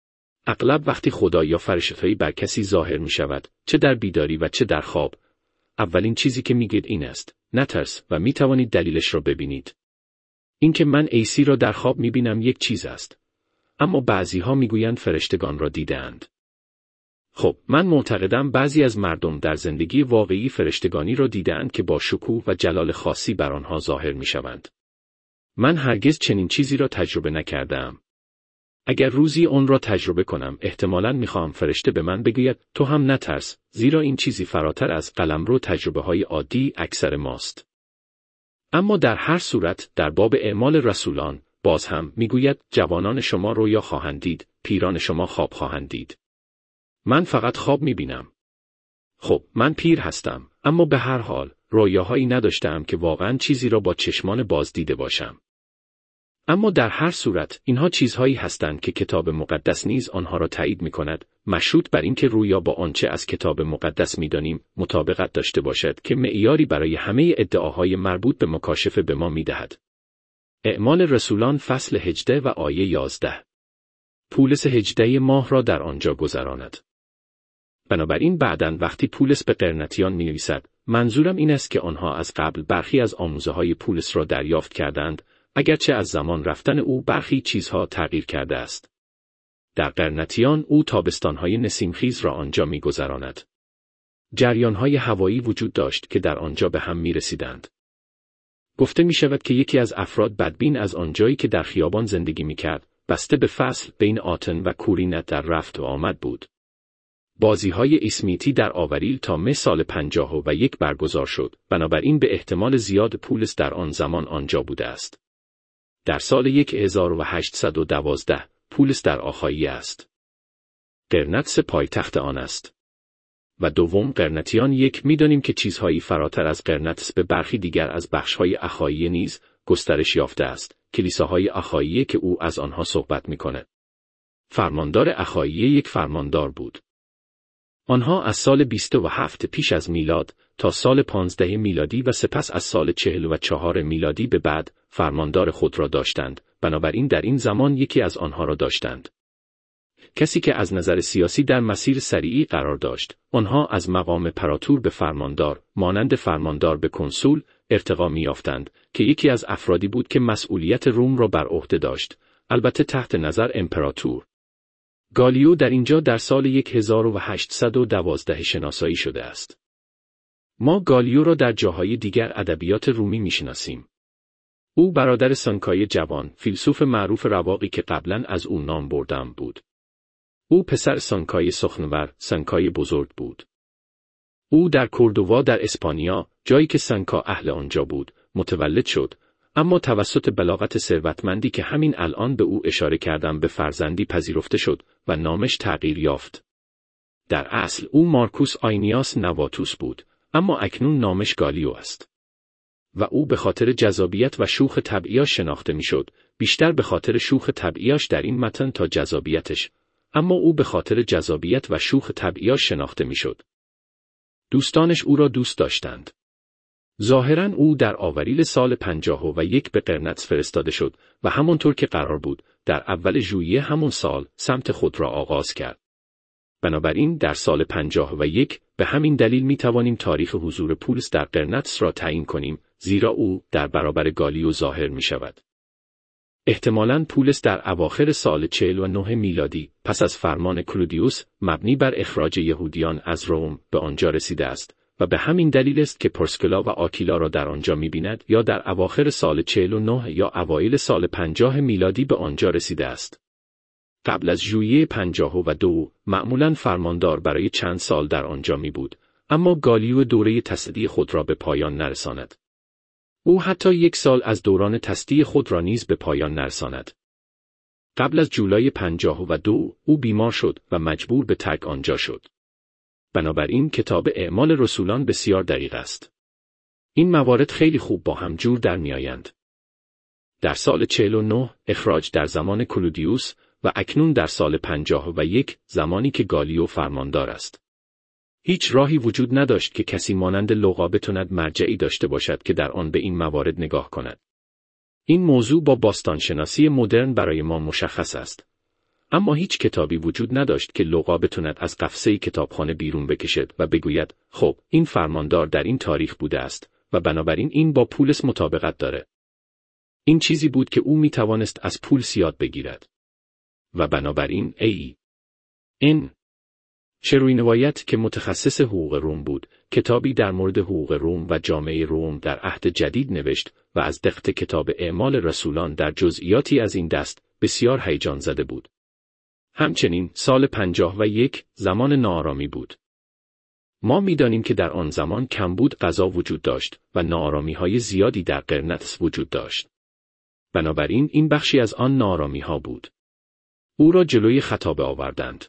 اغلب وقتی خدا یا فرشته‌ای بر کسی ظاهر می شود، چه در بیداری و چه در خواب، اولین چیزی که میگید این است: نترس و میتوانید دلیلش را ببینید. اینکه من عیسی را در خواب میبینم یک چیز است، اما بعضیها میگویند فرشتگان را دیدند. خب، من معتقدم بعضی از مردم در زندگی واقعی فرشتگانی را دیدند که با شکوه و جلال خاصی بر آنها ظاهر میشوند. من هرگز چنین چیزی را تجربه نکردم. اگر روزی آن را تجربه کنم، احتمالاً میخواهم فرشته به من بگوید تو هم نترس، زیرا این چیزی فراتر از قلمرو تجربه‌های عادی اکثر ماست. اما در هر صورت در باب اعمال رسولان باز هم میگوید جوانان شما رویا خواهند دید، پیران شما خواب خواهند دید. من فقط خواب میبینم. خب، من پیر هستم، اما به هر حال رویاهایی نداشتم که واقعاً چیزی را با چشمان باز دیده باشم. اما در هر صورت اینها چیزهایی هستند که کتاب مقدس نیز آنها را تایید می‌کند، مشروط بر اینکه رویا با آنچه از کتاب مقدس می‌دانیم مطابقت داشته باشد که معیاری برای همه ادعاهای مربوط به مکاشفه به ما می‌دهد. اعمال رسولان فصل 18 و آیه 11. پولس 18 ماه را در آنجا گذراند. بنابراین بعداً وقتی پولس به قرنتیان می‌نویسد، منظورم این است که آنها از قبل برخی از آموزه‌های پولس را دریافت کردند، اگرچه از زمان رفتن او برخی چیزها تغییر کرده است. در قرنتیان او تابستان‌های نسیمخیز را آنجا می‌گذراند. جریان‌های هوایی وجود داشت که در آنجا به هم می‌رسیدند. گفته می‌شود که یکی از افراد بدبین از آنجایی که در خیابان زندگی می‌کرد، بسته به فصل بین آتن و کورینت در رفت و آمد بود. بازی‌های اسمیتی در آوریل تا مه سال 51 برگزار شد، بنابراین به احتمال زیاد پولس در آن زمان آنجا بوده است. در سال 1812 پولس در آخایی است. قرنتس پایتخت آن است. و دوم قرنتیان یک می‌دانیم که چیزهایی فراتر از قرنتس به برخی دیگر از بخش‌های اخایی نیز گسترش یافته است، کلیساهای اخایی که او از آنها صحبت می‌کند. فرماندار اخایی یک فرماندار بود. آنها از سال 27 پیش از میلاد تا سال 15 میلادی و سپس از سال 44 میلادی به بعد فرماندار خود را داشتند، بنابراین در این زمان یکی از آنها را داشتند. کسی که از نظر سیاسی در مسیر سریعی قرار داشت، آنها از مقام پراتور به فرماندار، مانند فرماندار به کنسول، ارتقا می‌یافتند که یکی از افرادی بود که مسئولیت روم را بر عهده داشت، البته تحت نظر امپراتور. گالیو در اینجا در سال 1812 شناسایی شده است. ما گالیو را در جاهای دیگر ادبیات رومی میشناسیم. او برادر سنکای جوان، فیلسوف معروف رواقی که قبلا از او نام بردم بود. او پسر سنکای سخنور، سنکای بزرگ بود. او در کوردووا در اسپانیا، جایی که سنکا اهل آنجا بود، متولد شد، اما توسط بلاغت ثروتمندی که همین الان به او اشاره کردم به فرزندی پذیرفته شد و نامش تغییر یافت. در اصل او مارکوس آینیاس نواتوس بود، اما اکنون نامش گالیو است. و او به خاطر جذابیت و شوخ طبعیاش شناخته میشد، بیشتر به خاطر شوخ طبعیاش در این متن تا جذابیتش، اما او به خاطر جذابیت و شوخ طبعیاش شناخته میشد. دوستانش او را دوست داشتند. ظاهراً او در آوریل سال 51 به قرنتس فرستاده شد و همانطور که قرار بود در اول ژوئیه همون سال سمت خود را آغاز کرد. بنابراین در سال 51 به همین دلیل می توانیم تاریخ حضور پولس در قرنتس را تعیین کنیم، زیرا او در برابر گالیو ظاهر می شود. احتمالاً پولس در اواخر سال 49 میلادی پس از فرمان کلودیوس مبنی بر اخراج یهودیان از روم به آنجا رسیده است و به همین دلیل است که پرسکلا و آکیلا را در آنجا می‌بیند یا در اواخر سال 49 یا اوایل سال 50 میلادی به آنجا رسیده است. قبل از ژوئیه 52 معمولاً فرماندار برای چند سال در آنجا می بود، اما گالیو دوره تصدیع خود را به پایان نرساند. او حتی 1 سال از دوران تصدیع خود را نیز به پایان نرساند. قبل از جولای 52 او بیمار شد و مجبور به ترک آنجا شد. بنابراین کتاب اعمال رسولان بسیار دقیق است. این موارد خیلی خوب با هم جور در میآیند. در سال 49 اخراج در زمان کلودیوس و اکنون در سال 51 زمانی که گالیو فرماندار است. هیچ راهی وجود نداشت که کسی مانند لوقا بتواند مرجعی داشته باشد که در آن به این موارد نگاه کند. این موضوع با باستانشناسی مدرن برای ما مشخص است. اما هیچ کتابی وجود نداشت که لوقا بتواند از قفسه کتابخانه بیرون بکشد و بگوید خب این فرماندار در این تاریخ بوده است و بنابراین این با پولس مطابقت داره. این چیزی بود که او می توانست از پولس یاد بگیرد. و بنابراین این شروینوایت که متخصص حقوق روم بود، کتابی در مورد حقوق روم و جامعه روم در عهد جدید نوشت و از دقت کتاب اعمال رسولان در جزئیاتی از این دست بسیار هیجان زده بود. همچنین سال 51 زمان ناآرامی بود. ما می‌دانیم که در آن زمان کمبود غذا وجود داشت و ناآرامی‌های زیادی در قرنطس وجود داشت. بنابراین این بخشی از آن ناآرامی‌ها بود. او را جلوی خطابه آوردند.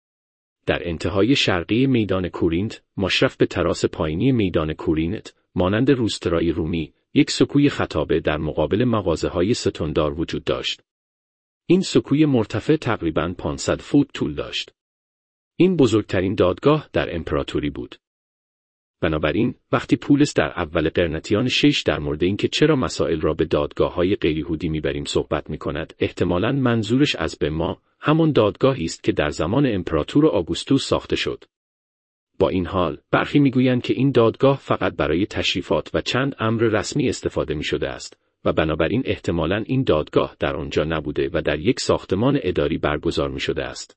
در انتهای شرقی میدان کورینت، مشرف به تراس پایینی میدان کورینت، مانند روسترای رومی، یک سکوی خطابه در مقابل مغازه‌های ستوندار وجود داشت. این سکوی مرتفع تقریباً 500 فوت طول داشت. این بزرگترین دادگاه در امپراتوری بود. بنابراین وقتی پولس در اول قرنتیان 6 در مورد اینکه چرا مسائل را به دادگاه‌های غیریهودی میبریم صحبت میکند، احتمالاً منظورش از به ما همان دادگاهی است که در زمان امپراتور آگوستوس ساخته شد. با این حال، برخی میگویند که این دادگاه فقط برای تشریفات و چند امر رسمی استفاده میشده است و بنابراین احتمالاً این دادگاه در آنجا نبوده و در یک ساختمان اداری برگزار میشده است.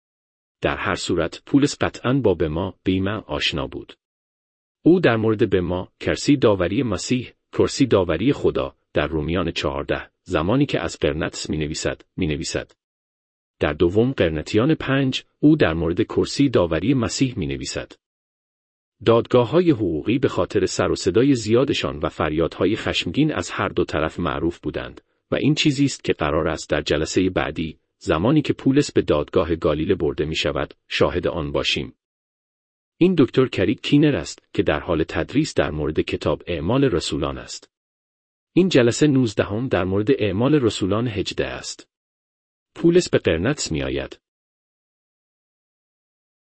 در هر صورت پولس قطعاً با بیمه آشنا بود. او در مورد بما، کرسی داوری مسیح، کرسی داوری خدا، در رومیان 14 زمانی که از قرنطس می نویسد. در دوم قرنتیان 5 او در مورد کرسی داوری مسیح می نویسد. دادگاه‌های حقوقی به خاطر سر و صدای زیادشان و فریادهای خشمگین از هر دو طرف معروف بودند و این چیزی است که قرار است در جلسه بعدی، زمانی که پولس به دادگاه گالیله برده می شود، شاهد آن باشیم. این دکتر کریک کینر است که در حال تدریس در مورد کتاب اعمال رسولان است. این جلسه 19 در مورد اعمال رسولان 18 است. پولس به قرنطس می آید.